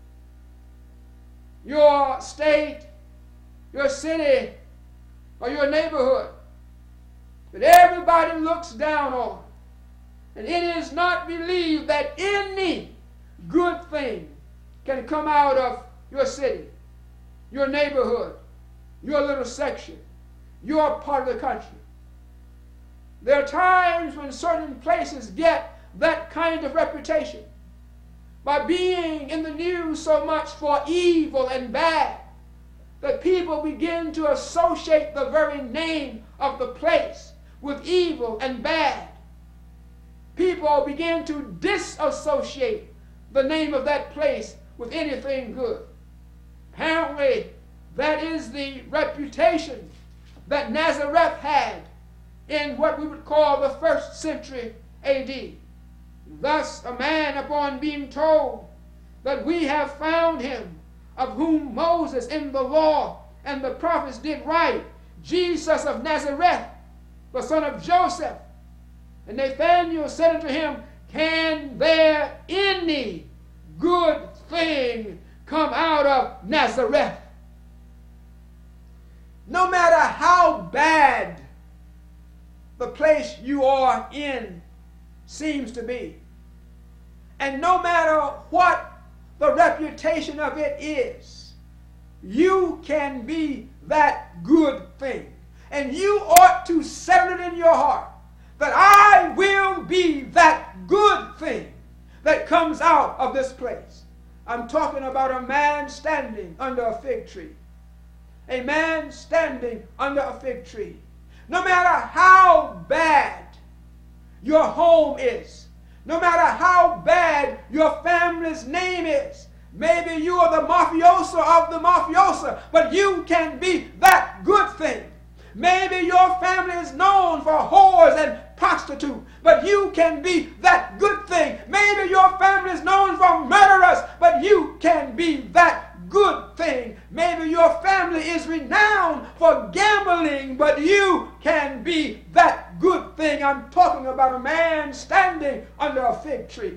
your state, your city, or your neighborhood that everybody looks down on. And it is not believed that any good thing can come out of your city, your neighborhood, your little section, your part of the country. There are times when certain places get that kind of reputation by being in the news so much for evil and bad that people begin to associate the very name of the place with evil and bad. People begin to disassociate the name of that place with anything good. Apparently, that is the reputation that Nazareth had in what we would call the first century A D. Thus, a man, upon being told that we have found him, of whom Moses in the law and the prophets did write, Jesus of Nazareth, the son of Joseph. And Nathanael said unto him, can there any good thing come out of Nazareth? No matter how bad the place you are in seems to be, and no matter what the reputation of it is, you can be that good thing. And you ought to settle it in your heart that I will be that good thing that comes out of this place. I'm talking about a man standing under a fig tree. A man standing under a fig tree. No matter how bad your home is, no matter how bad your family's name is, maybe you are the mafioso of the mafiosa, but you can be that good thing. Maybe your family is known for whores and prostitutes, but you can be that good thing. Maybe your family is known for murderers, but you can be that good thing. Maybe your family is renowned for gambling, but you can be that good thing. I'm talking about a man standing under a fig tree.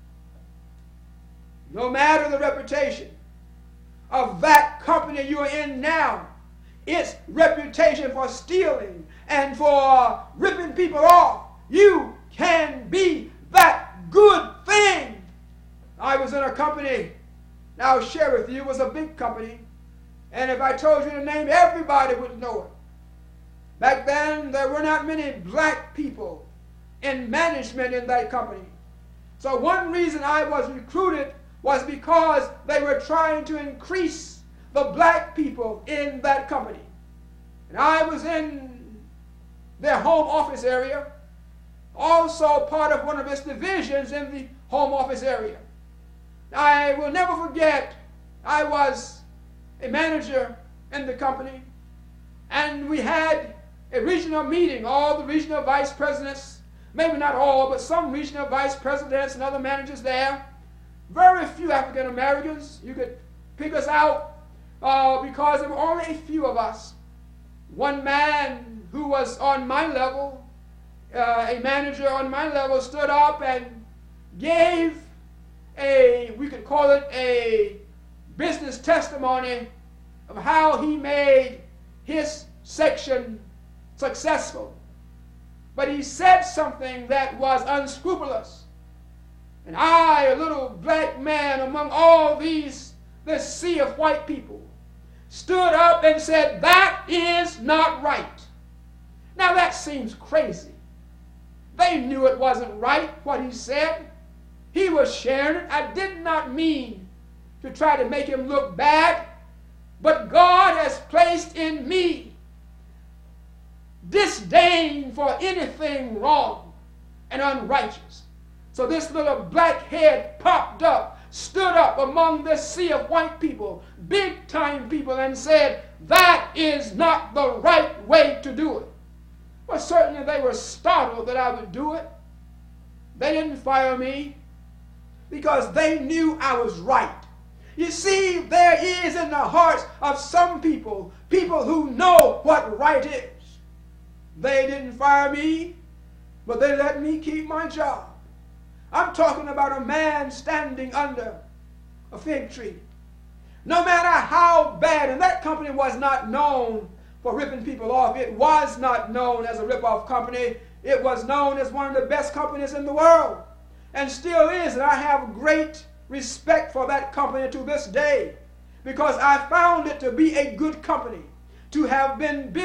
No matter the reputation of that company you're in now, its reputation for stealing and for ripping people off, you can be that good thing. I was in a company, and I'll share with you, it was a big company, and if I told you the name, everybody would know it. Back then, there were not many black people in management in that company. So one reason I was recruited was because they were trying to increase the black people in that company. And I was in their home office area, also part of one of its divisions in the home office area. I will never forget, I was a manager in the company, and we had a regional meeting, all the regional vice presidents, maybe not all, but some regional vice presidents and other managers there. Very few African Americans. You could pick us out uh, because there were only a few of us. One man who was on my level, uh, a manager on my level, stood up and gave a, we could call it a business testimony of how he made his section successful. But he said something that was unscrupulous. And I, a little black man among all these, this sea of white people, stood up and said, that is not right. Now that seems crazy. They knew it wasn't right, what he said. He was sharing it. I did not mean to try to make him look bad, but God has placed in me disdain for anything wrong and unrighteous. So this little black head popped up, stood up among this sea of white people, big time people, and said, that is not the right way to do it. Well, certainly they were startled that I would do it. They didn't fire me because they knew I was right. You see, there is in the hearts of some people, people who know what right is. They didn't fire me, but they let me keep my job. I'm talking about a man standing under a fig tree. No matter how bad, and that company was not known for ripping people off. It was not known as a rip-off company. It was known as one of the best companies in the world, and still is. And I have great respect for that company to this day, because I found it to be a good company, to have been built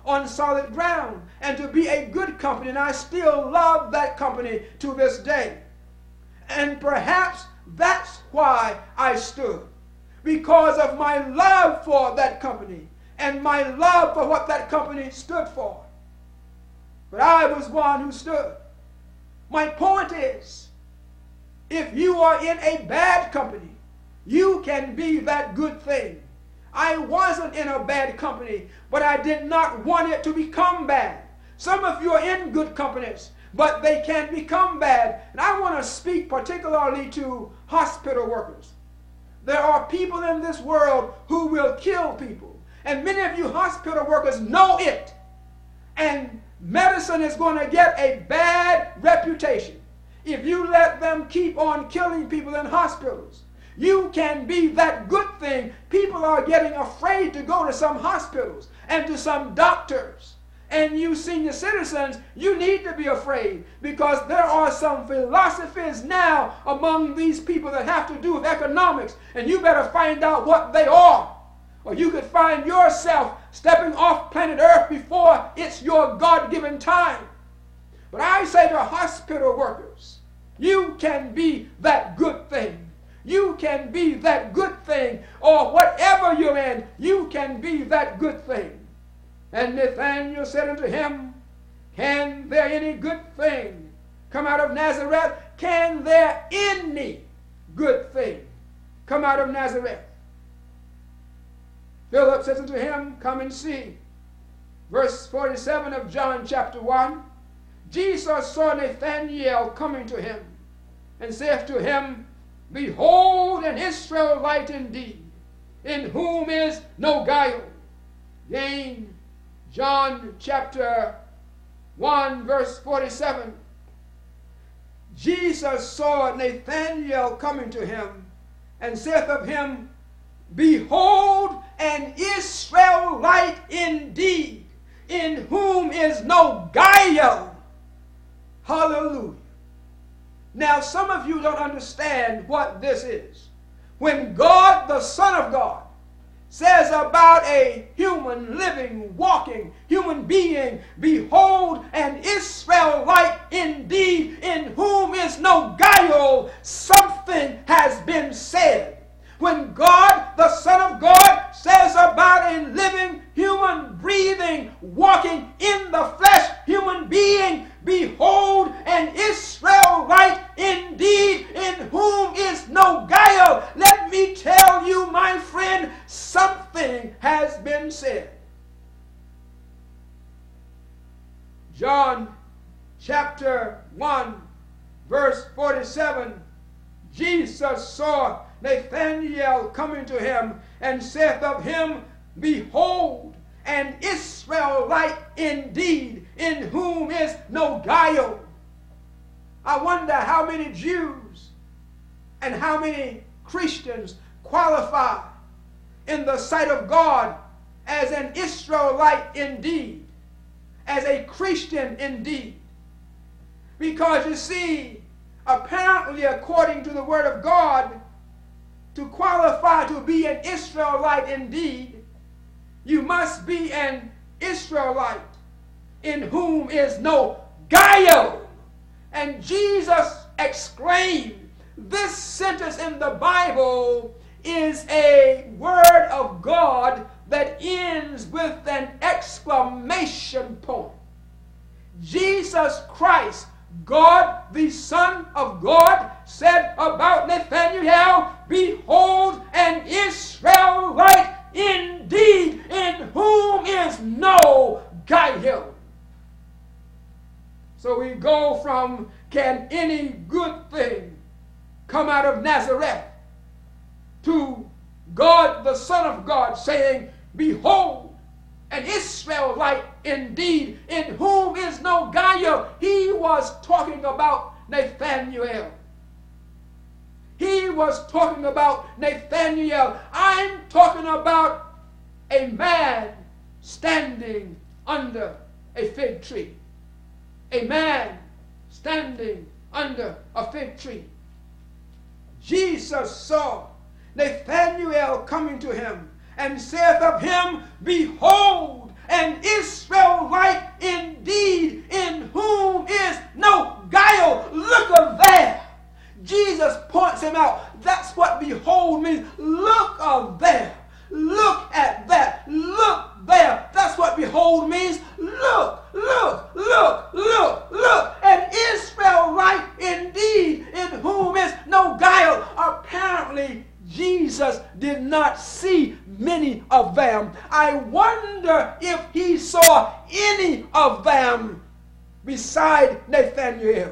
on solid ground and to be a good company, and I still love that company to this day. And perhaps that's why I stood, because of my love for that company and my love for what that company stood for. But I was one who stood. My point is, if you are in a bad company, you can be that good thing. I wasn't in a bad company, but I did not want it to become bad. Some of you are in good companies, but they can become bad. And I want to speak particularly to hospital workers. There are people in this world who will kill people. And many of you hospital workers know it. And medicine is going to get a bad reputation if you let them keep on killing people in hospitals. You can be that good thing. People are getting afraid to go to some hospitals and to some doctors. And you senior citizens, you need to be afraid, because there are some philosophies now among these people that have to do with economics, and you better find out what they are, or you could find yourself stepping off planet Earth before it's your God-given time. But I say to hospital workers, you can be that good thing. You can be that good thing, or whatever you're in, you can be that good thing. And Nathanael said unto him, can there any good thing come out of Nazareth? Can there any good thing come out of Nazareth? Philip says unto him, come and see. Verse forty-seven of John chapter one, Jesus saw Nathanael coming to him, and saith to him, behold an Israelite indeed, in whom is no guile. Again, John chapter one, verse forty-seven. Jesus saw Nathanael coming to him, and saith of him, behold an Israelite indeed, in whom is no guile. Hallelujah. Now, some of you don't understand what this is. When God, the Son of God, says about a human, living, walking human being, behold, an Israelite indeed, in whom is no guile, something has been said. When God, the Son of God, says about a living, human, breathing, walking in the flesh human being, behold, an Israelite indeed, in whom is no guile, let me tell you, my friend, something has been said. John chapter one, verse forty-seven, Jesus saw Nathanael coming to him, and saith of him, behold, an Israelite indeed, in whom is no guile. I wonder how many Jews and how many Christians qualify in the sight of God as an Israelite indeed, as a Christian indeed. Because you see, apparently according to the Word of God, to qualify to be an Israelite indeed, you must be an Israelite in whom is no guile. And Jesus exclaimed, this sentence in the Bible is a word of God that ends with an exclamation point. Jesus Christ, God, the Son of God, said about Nathanael, behold, an Israelite indeed, in whom is no guile. So we go from, can any good thing come out of Nazareth, to God, the Son of God, saying, behold, an Israelite indeed, in whom is no guile. He was talking about Nathanael. He was talking about Nathanael. I'm talking about a man standing under a fig tree. A man standing under a fig tree. Jesus saw Nathanael coming to him, and saith of him, behold, an Israelite indeed, in whom is no guile. Look of there. Jesus points him out. That's what behold means. Look of there. Look at that. Look there. That's what behold means. Look, look, look, look, look. An Israelite indeed, in whom is no guile. Apparently, Jesus did not see many of them. I wonder if he saw any of them beside Nathanael.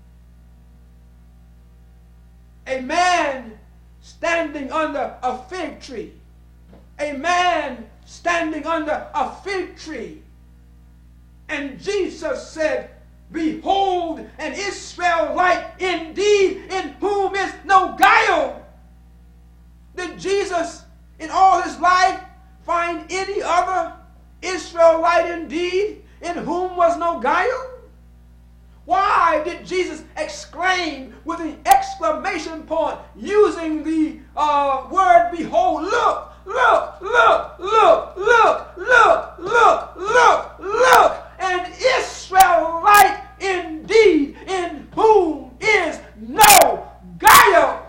A man standing under a fig tree. A man standing under a fig tree. And Jesus said, behold, an Israelite indeed, in whom is no guile. Did Jesus in all his life find any other Israelite indeed, in whom was no guile? Why did Jesus exclaim with an exclamation point using the uh, word behold? Look, look, look, look, look, look, look, look, look. An Israelite indeed, in whom is no guile.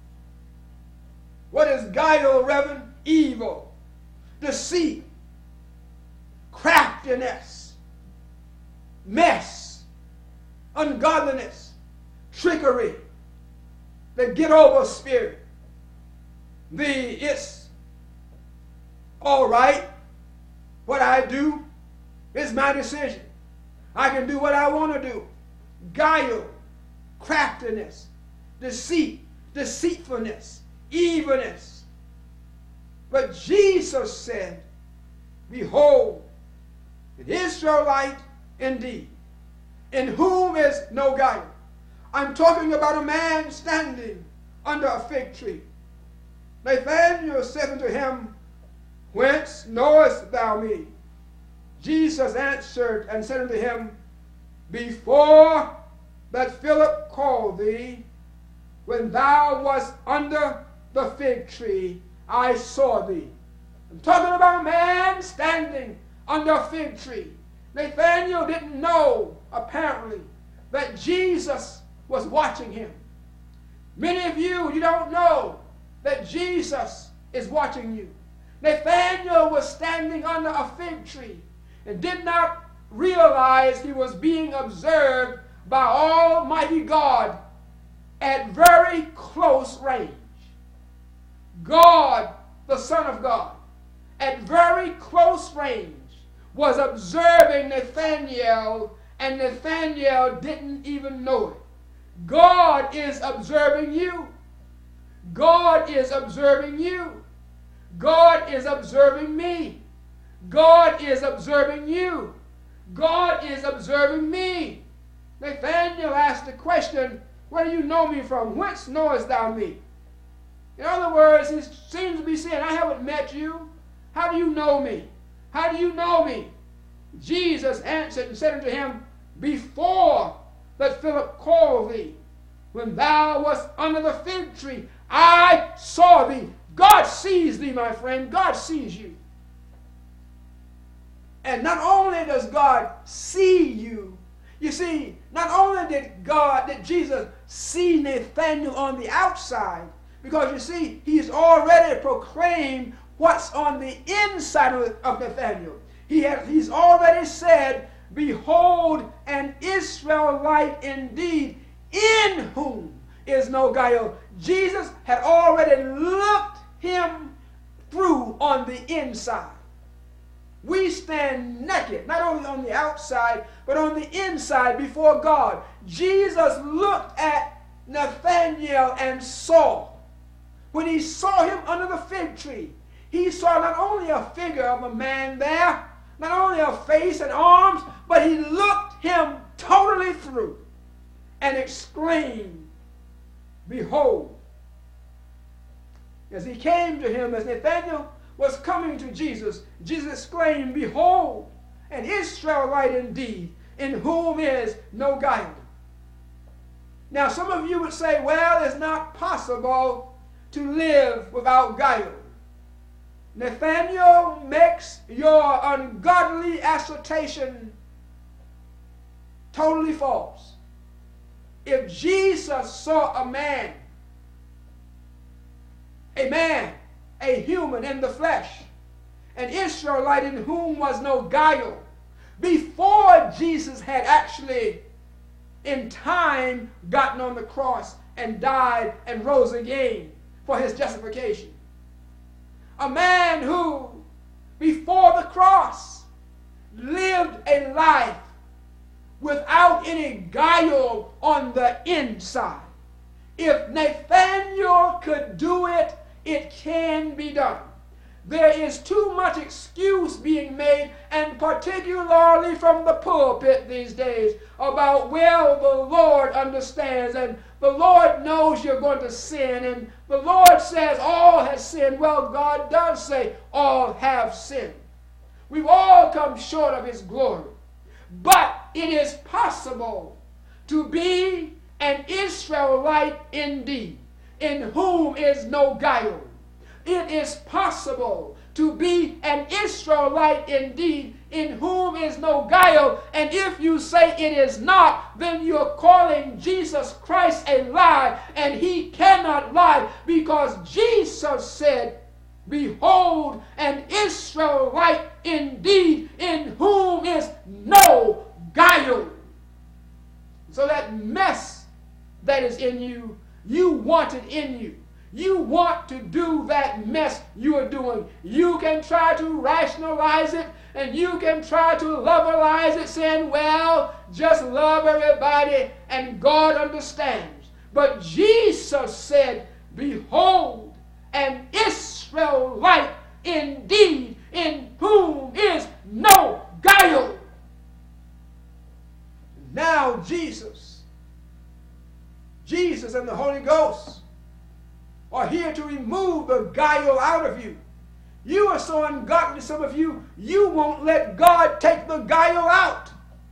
What is guile, Reverend? Evil, deceit, craftiness, mess, ungodliness, trickery, the get over spirit, the it's all right, what I do is my decision. I can do what I want to do. Guile, craftiness, deceit, deceitfulness, evilness. But Jesus said, behold, an Israelite indeed, in whom is no guile. I'm talking about a man standing under a fig tree. Nathanael said unto him, whence knowest thou me? Jesus answered and said unto him, before that Philip called thee, when thou wast under the fig tree, I saw thee. I'm talking about a man standing under a fig tree. Nathanael didn't know, apparently, that Jesus was watching him. Many of you, you don't know that Jesus is watching you. Nathanael was standing under a fig tree and did not realize he was being observed by Almighty God at very close range. God, the Son of God, at very close range, was observing Nathanael, and Nathanael didn't even know it. God is observing you. God is observing you. God is observing me. God is observing you. God is observing me. Nathanael asked the question, where do you know me from? Whence knowest thou me? In other words, he seems to be saying, I haven't met you. How do you know me? How do you know me? Jesus answered and said unto him, before that Philip called thee, when thou wast under the fig tree, I saw thee. God sees thee, my friend. God sees you. And not only does God see you, you see, not only did God, did Jesus see Nathanael on the outside, because you see, he's already proclaimed what's on the inside of, of Nathanael. He had, he's already said, behold, an Israelite indeed, in whom is no guile. Jesus had already looked him through on the inside. We stand naked, not only on the outside, but on the inside before God. Jesus looked at Nathanael and saw. When he saw him under the fig tree, he saw not only a figure of a man there, not only a face and arms, but he looked him totally through and exclaimed, behold. As he came to him, as Nathanael was coming to Jesus, Jesus exclaimed, behold, an Israelite indeed, in whom is no guile. Now some of you would say, well, it's not possible to live without guile. Nathaniel makes your ungodly assertion totally false. If Jesus saw a man, a man, a human in the flesh, an Israelite in whom was no guile, before Jesus had actually in time gotten on the cross and died and rose again for his justification. A man who, before the cross, lived a life without any guile on the inside. If Nathaniel could do it, it can be done. There is too much excuse being made, and particularly from the pulpit these days, about, well, the Lord understands, and the Lord knows you're going to sin, and the Lord says all has sinned. Well, God does say all have sinned. We've all come short of his glory. But it is possible to be an Israelite indeed, in whom is no guile. It is possible to be an Israelite indeed, in whom is no guile. And if you say it is not, then you're calling Jesus Christ a lie, and he cannot lie, because Jesus said, behold, an Israelite indeed, in whom is no guile. So that mess that is in you, you want it in you. You want to do that mess you are doing. You can try to rationalize it, and you can try to loverize it, saying, well, just love everybody and God understands. But Jesus said, behold, an Israelite indeed, in whom is no guile. Now Jesus, Jesus and the Holy Ghost are here to remove the guile out of you. You are so ungodly, some of you, you won't let God take the guile out.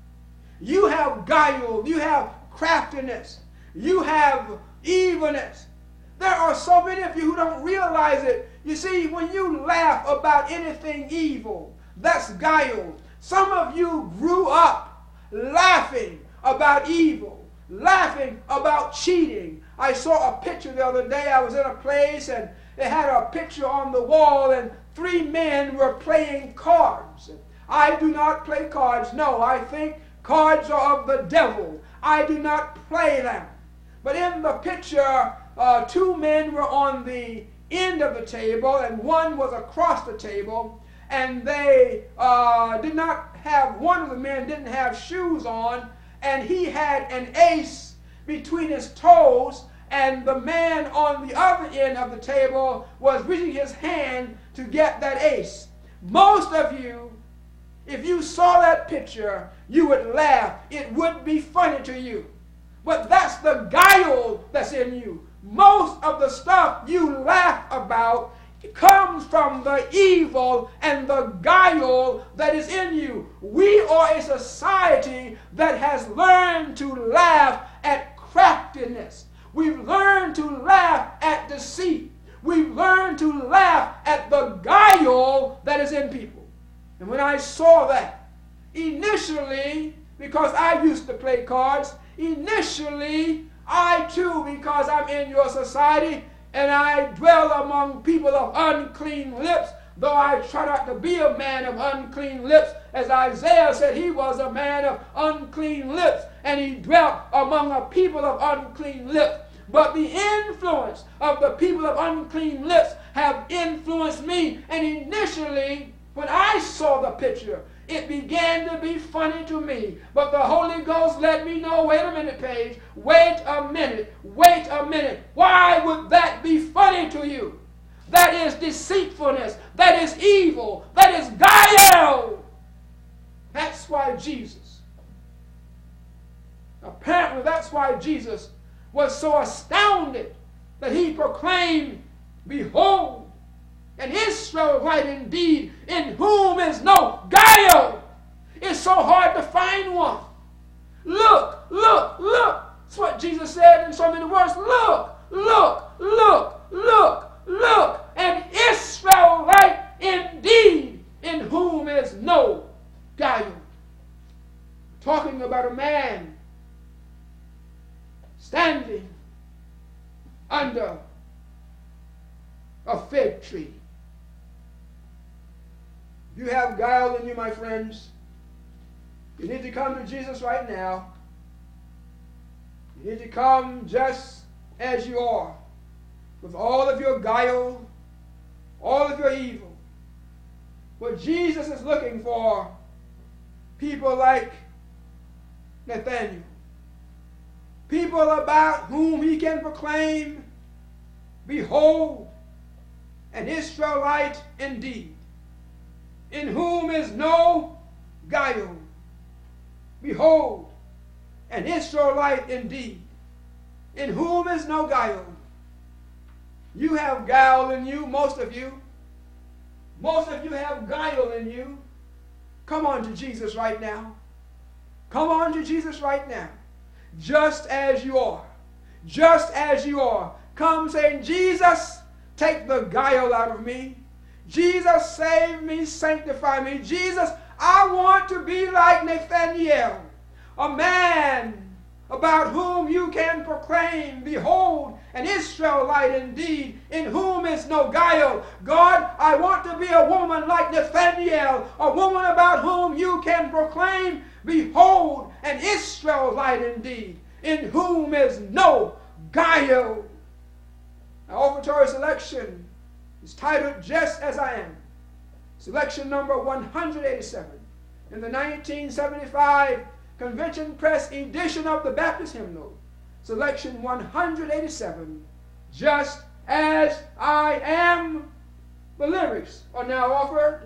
You have guile, you have craftiness, you have evilness. There are so many of you who don't realize it. You see, when you laugh about anything evil, that's guile. Some of you grew up laughing about evil, laughing about cheating. I saw a picture the other day. I was in a place and they had a picture on the wall, and three men were playing cards. I do not play cards. No, I think cards are of the devil. I do not play them. But in the picture, uh, two men were on the end of the table and one was across the table, and they uh, did not have, one of the men didn't have shoes on, and he had an ace between his toes, and the man on the other end of the table was reaching his hand to get that ace. Most of you, if you saw that picture, you would laugh. It would be funny to you. But that's the guile that's in you. Most of the stuff you laugh about comes from the evil and the guile that is in you. We are a society that has learned to laugh at craftiness. We've learned to laugh at deceit. We've learned to laugh at the guile that is in people. And when I saw that, initially, because I used to play cards, initially, I too, because I'm in your society, and I dwell among people of unclean lips, though I try not to be a man of unclean lips, as Isaiah said he was a man of unclean lips, and he dwelt among a people of unclean lips. But the influence of the people of unclean lips have influenced me, and initially, when I saw the picture, it began to be funny to me. But the Holy Ghost let me know, wait a minute, Paige, wait a minute, wait a minute. Why would that be funny to you? That is deceitfulness. That is evil. That is guile. That's why Jesus, apparently that's why Jesus was so astounded that he proclaimed, behold, an Israelite indeed, in whom is no guile. It's so hard to find one. Look, look, look. That's what Jesus said in so many words. Look, look, look, look, look. An Israelite a fig tree. You have guile in you, my friends. You need to come to Jesus right now. You need to come just as you are, with all of your guile, all of your evil. What Jesus is looking for, people like Nathaniel, people about whom he can proclaim, behold, an Israelite indeed, in whom is no guile. Behold, an Israelite indeed, in whom is no guile. You have guile in you, most of you. Most of you have guile in you. Come on to Jesus right now. Come on to Jesus right now. Just as you are. Just as you are. Come saying, Jesus, take the guile out of me. Jesus, save me, sanctify me. Jesus, I want to be like Nathaniel, a man about whom you can proclaim, behold, an Israelite indeed, in whom is no guile. God, I want to be a woman like Nathaniel, a woman about whom you can proclaim, behold, an Israelite indeed, in whom is no guile. Our offertory selection is titled Just As I Am. Selection number one hundred eighty-seven in the nineteen seventy-five Convention Press edition of the Baptist Hymnal. Selection one hundred eighty-seven, Just As I Am. The lyrics are now offered.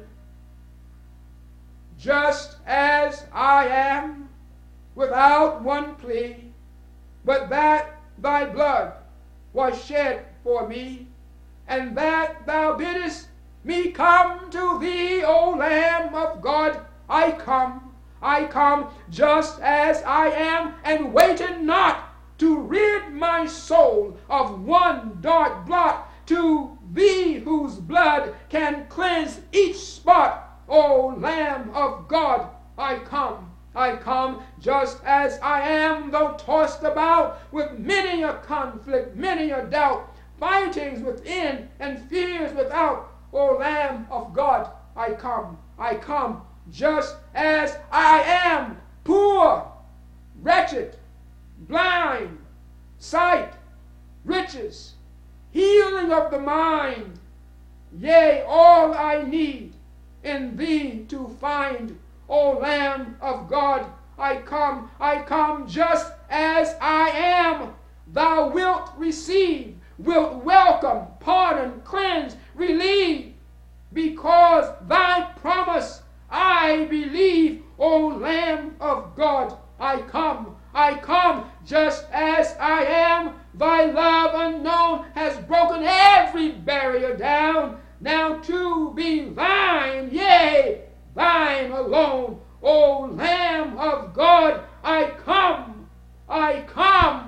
Just as I am, without one plea, but that thy blood was shed for me, and that thou biddest me come to thee, O Lamb of God. I come, I come just as I am, and waited not to rid my soul of one dark blot, to thee whose blood can cleanse each spot, O Lamb of God. I come, I come just as I am, though tossed about with many a conflict, many a doubt, fightings within and fears without. O Lamb of God, I come, I come just as I am, poor, wretched, blind, sight, riches, healing of the mind, yea, all I need in thee to find. O Lamb of God, I come, I come just as I am. Thou wilt receive, wilt welcome, pardon, cleanse, relieve, because thy promise I believe. O Lamb of God, I come, I come just as I am. Thy love unknown has broken every barrier down, now to be thine, yea, thine alone. O Lamb of God, I come, I come.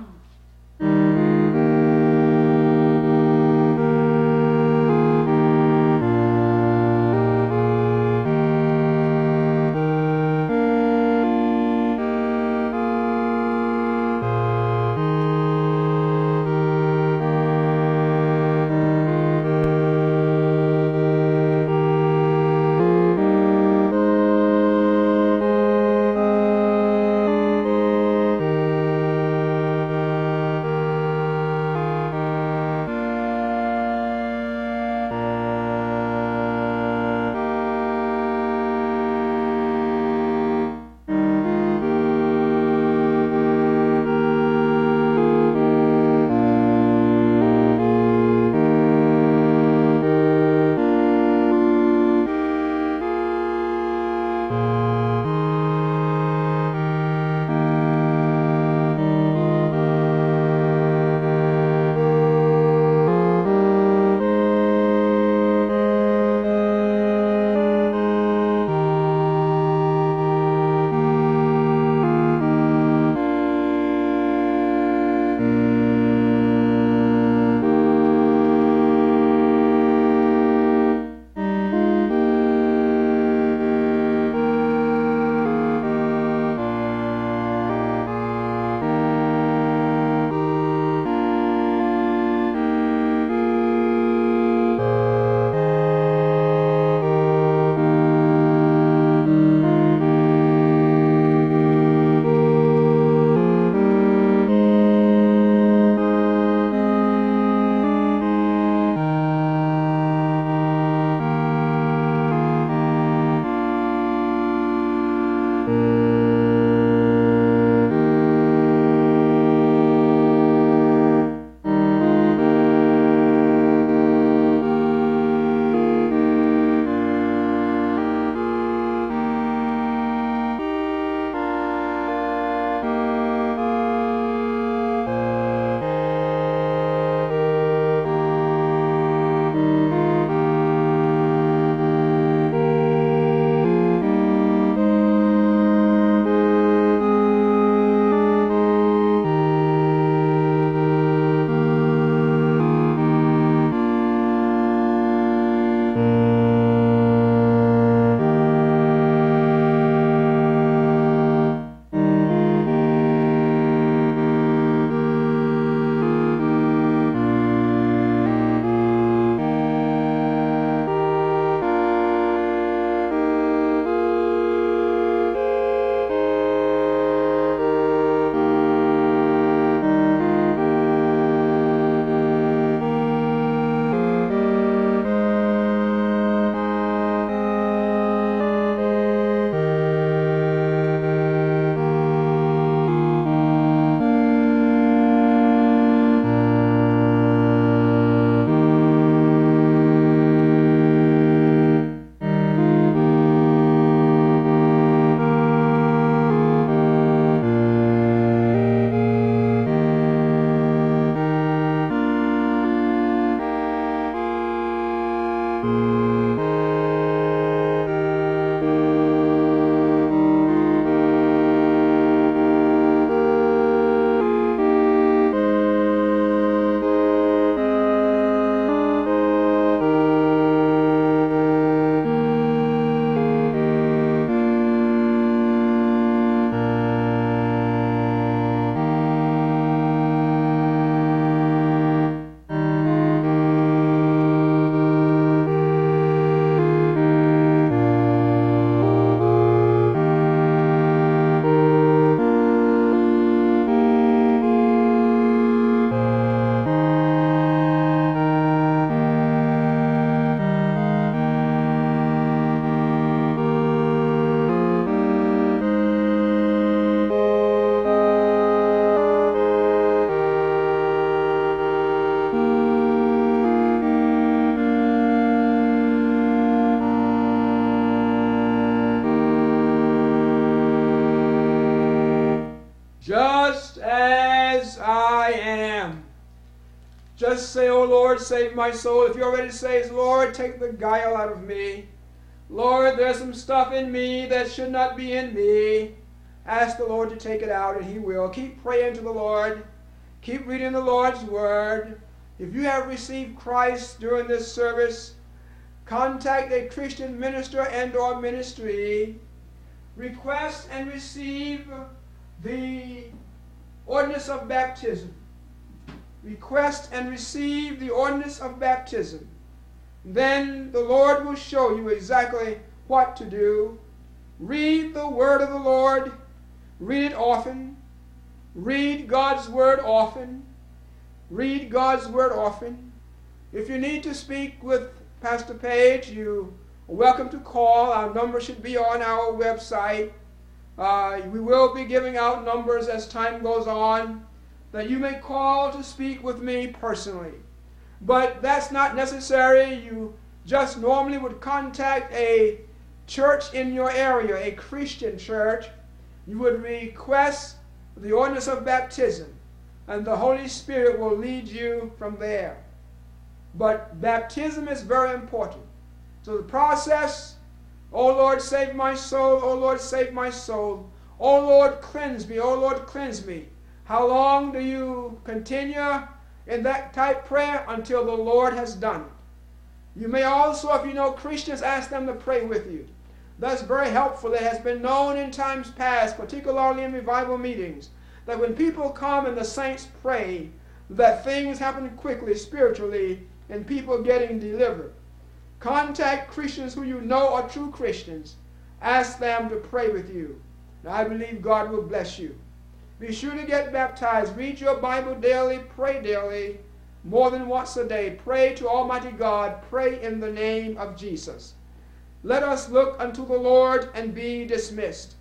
say, "Oh Lord, save my soul." If you're ready to say, "Lord, take the guile out of me. Lord, there's some stuff in me that should not be in me," ask the Lord to take it out, and He will. Keep praying to the Lord. Keep reading the Lord's Word. If you have received Christ during this service, contact a Christian minister and or ministry. Request and receive the ordinance of baptism. Request and receive the ordinance of baptism. Then the Lord will show you exactly what to do. Read the Word of the Lord. Read it often. Read God's Word often. Read God's Word often. If you need to speak with Pastor Page, you are welcome to call. Our number should be on our website. Uh, we will be giving out numbers as time goes on that you may call to speak with me personally. But that's not necessary. You just normally would contact a church in your area, a Christian church. You would request the ordinance of baptism, and the Holy Spirit will lead you from there. But baptism is very important. So the process, "Oh Lord, save my soul. Oh Lord, save my soul. Oh Lord, cleanse me. Oh Lord, cleanse me." How long do you continue in that type prayer? Until the Lord has done it. You may also, if you know Christians, ask them to pray with you. That's very helpful. It has been known in times past, particularly in revival meetings, that when people come and the saints pray, that things happen quickly spiritually and people getting delivered. Contact Christians who you know are true Christians. Ask them to pray with you. And I believe God will bless you. Be sure to get baptized. Read your Bible daily. Pray daily. More than once a day. Pray to Almighty God. Pray in the name of Jesus. Let us look unto the Lord and be dismissed.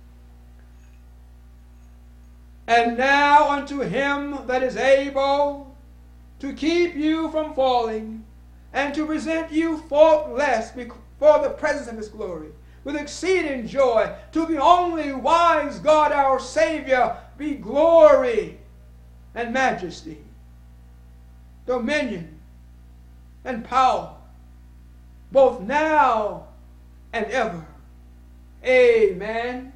And now unto Him that is able to keep you from falling, and to present you faultless before the presence of His glory, with exceeding joy, to the only wise God our Savior, be glory and majesty, dominion and power, both now and ever. Amen.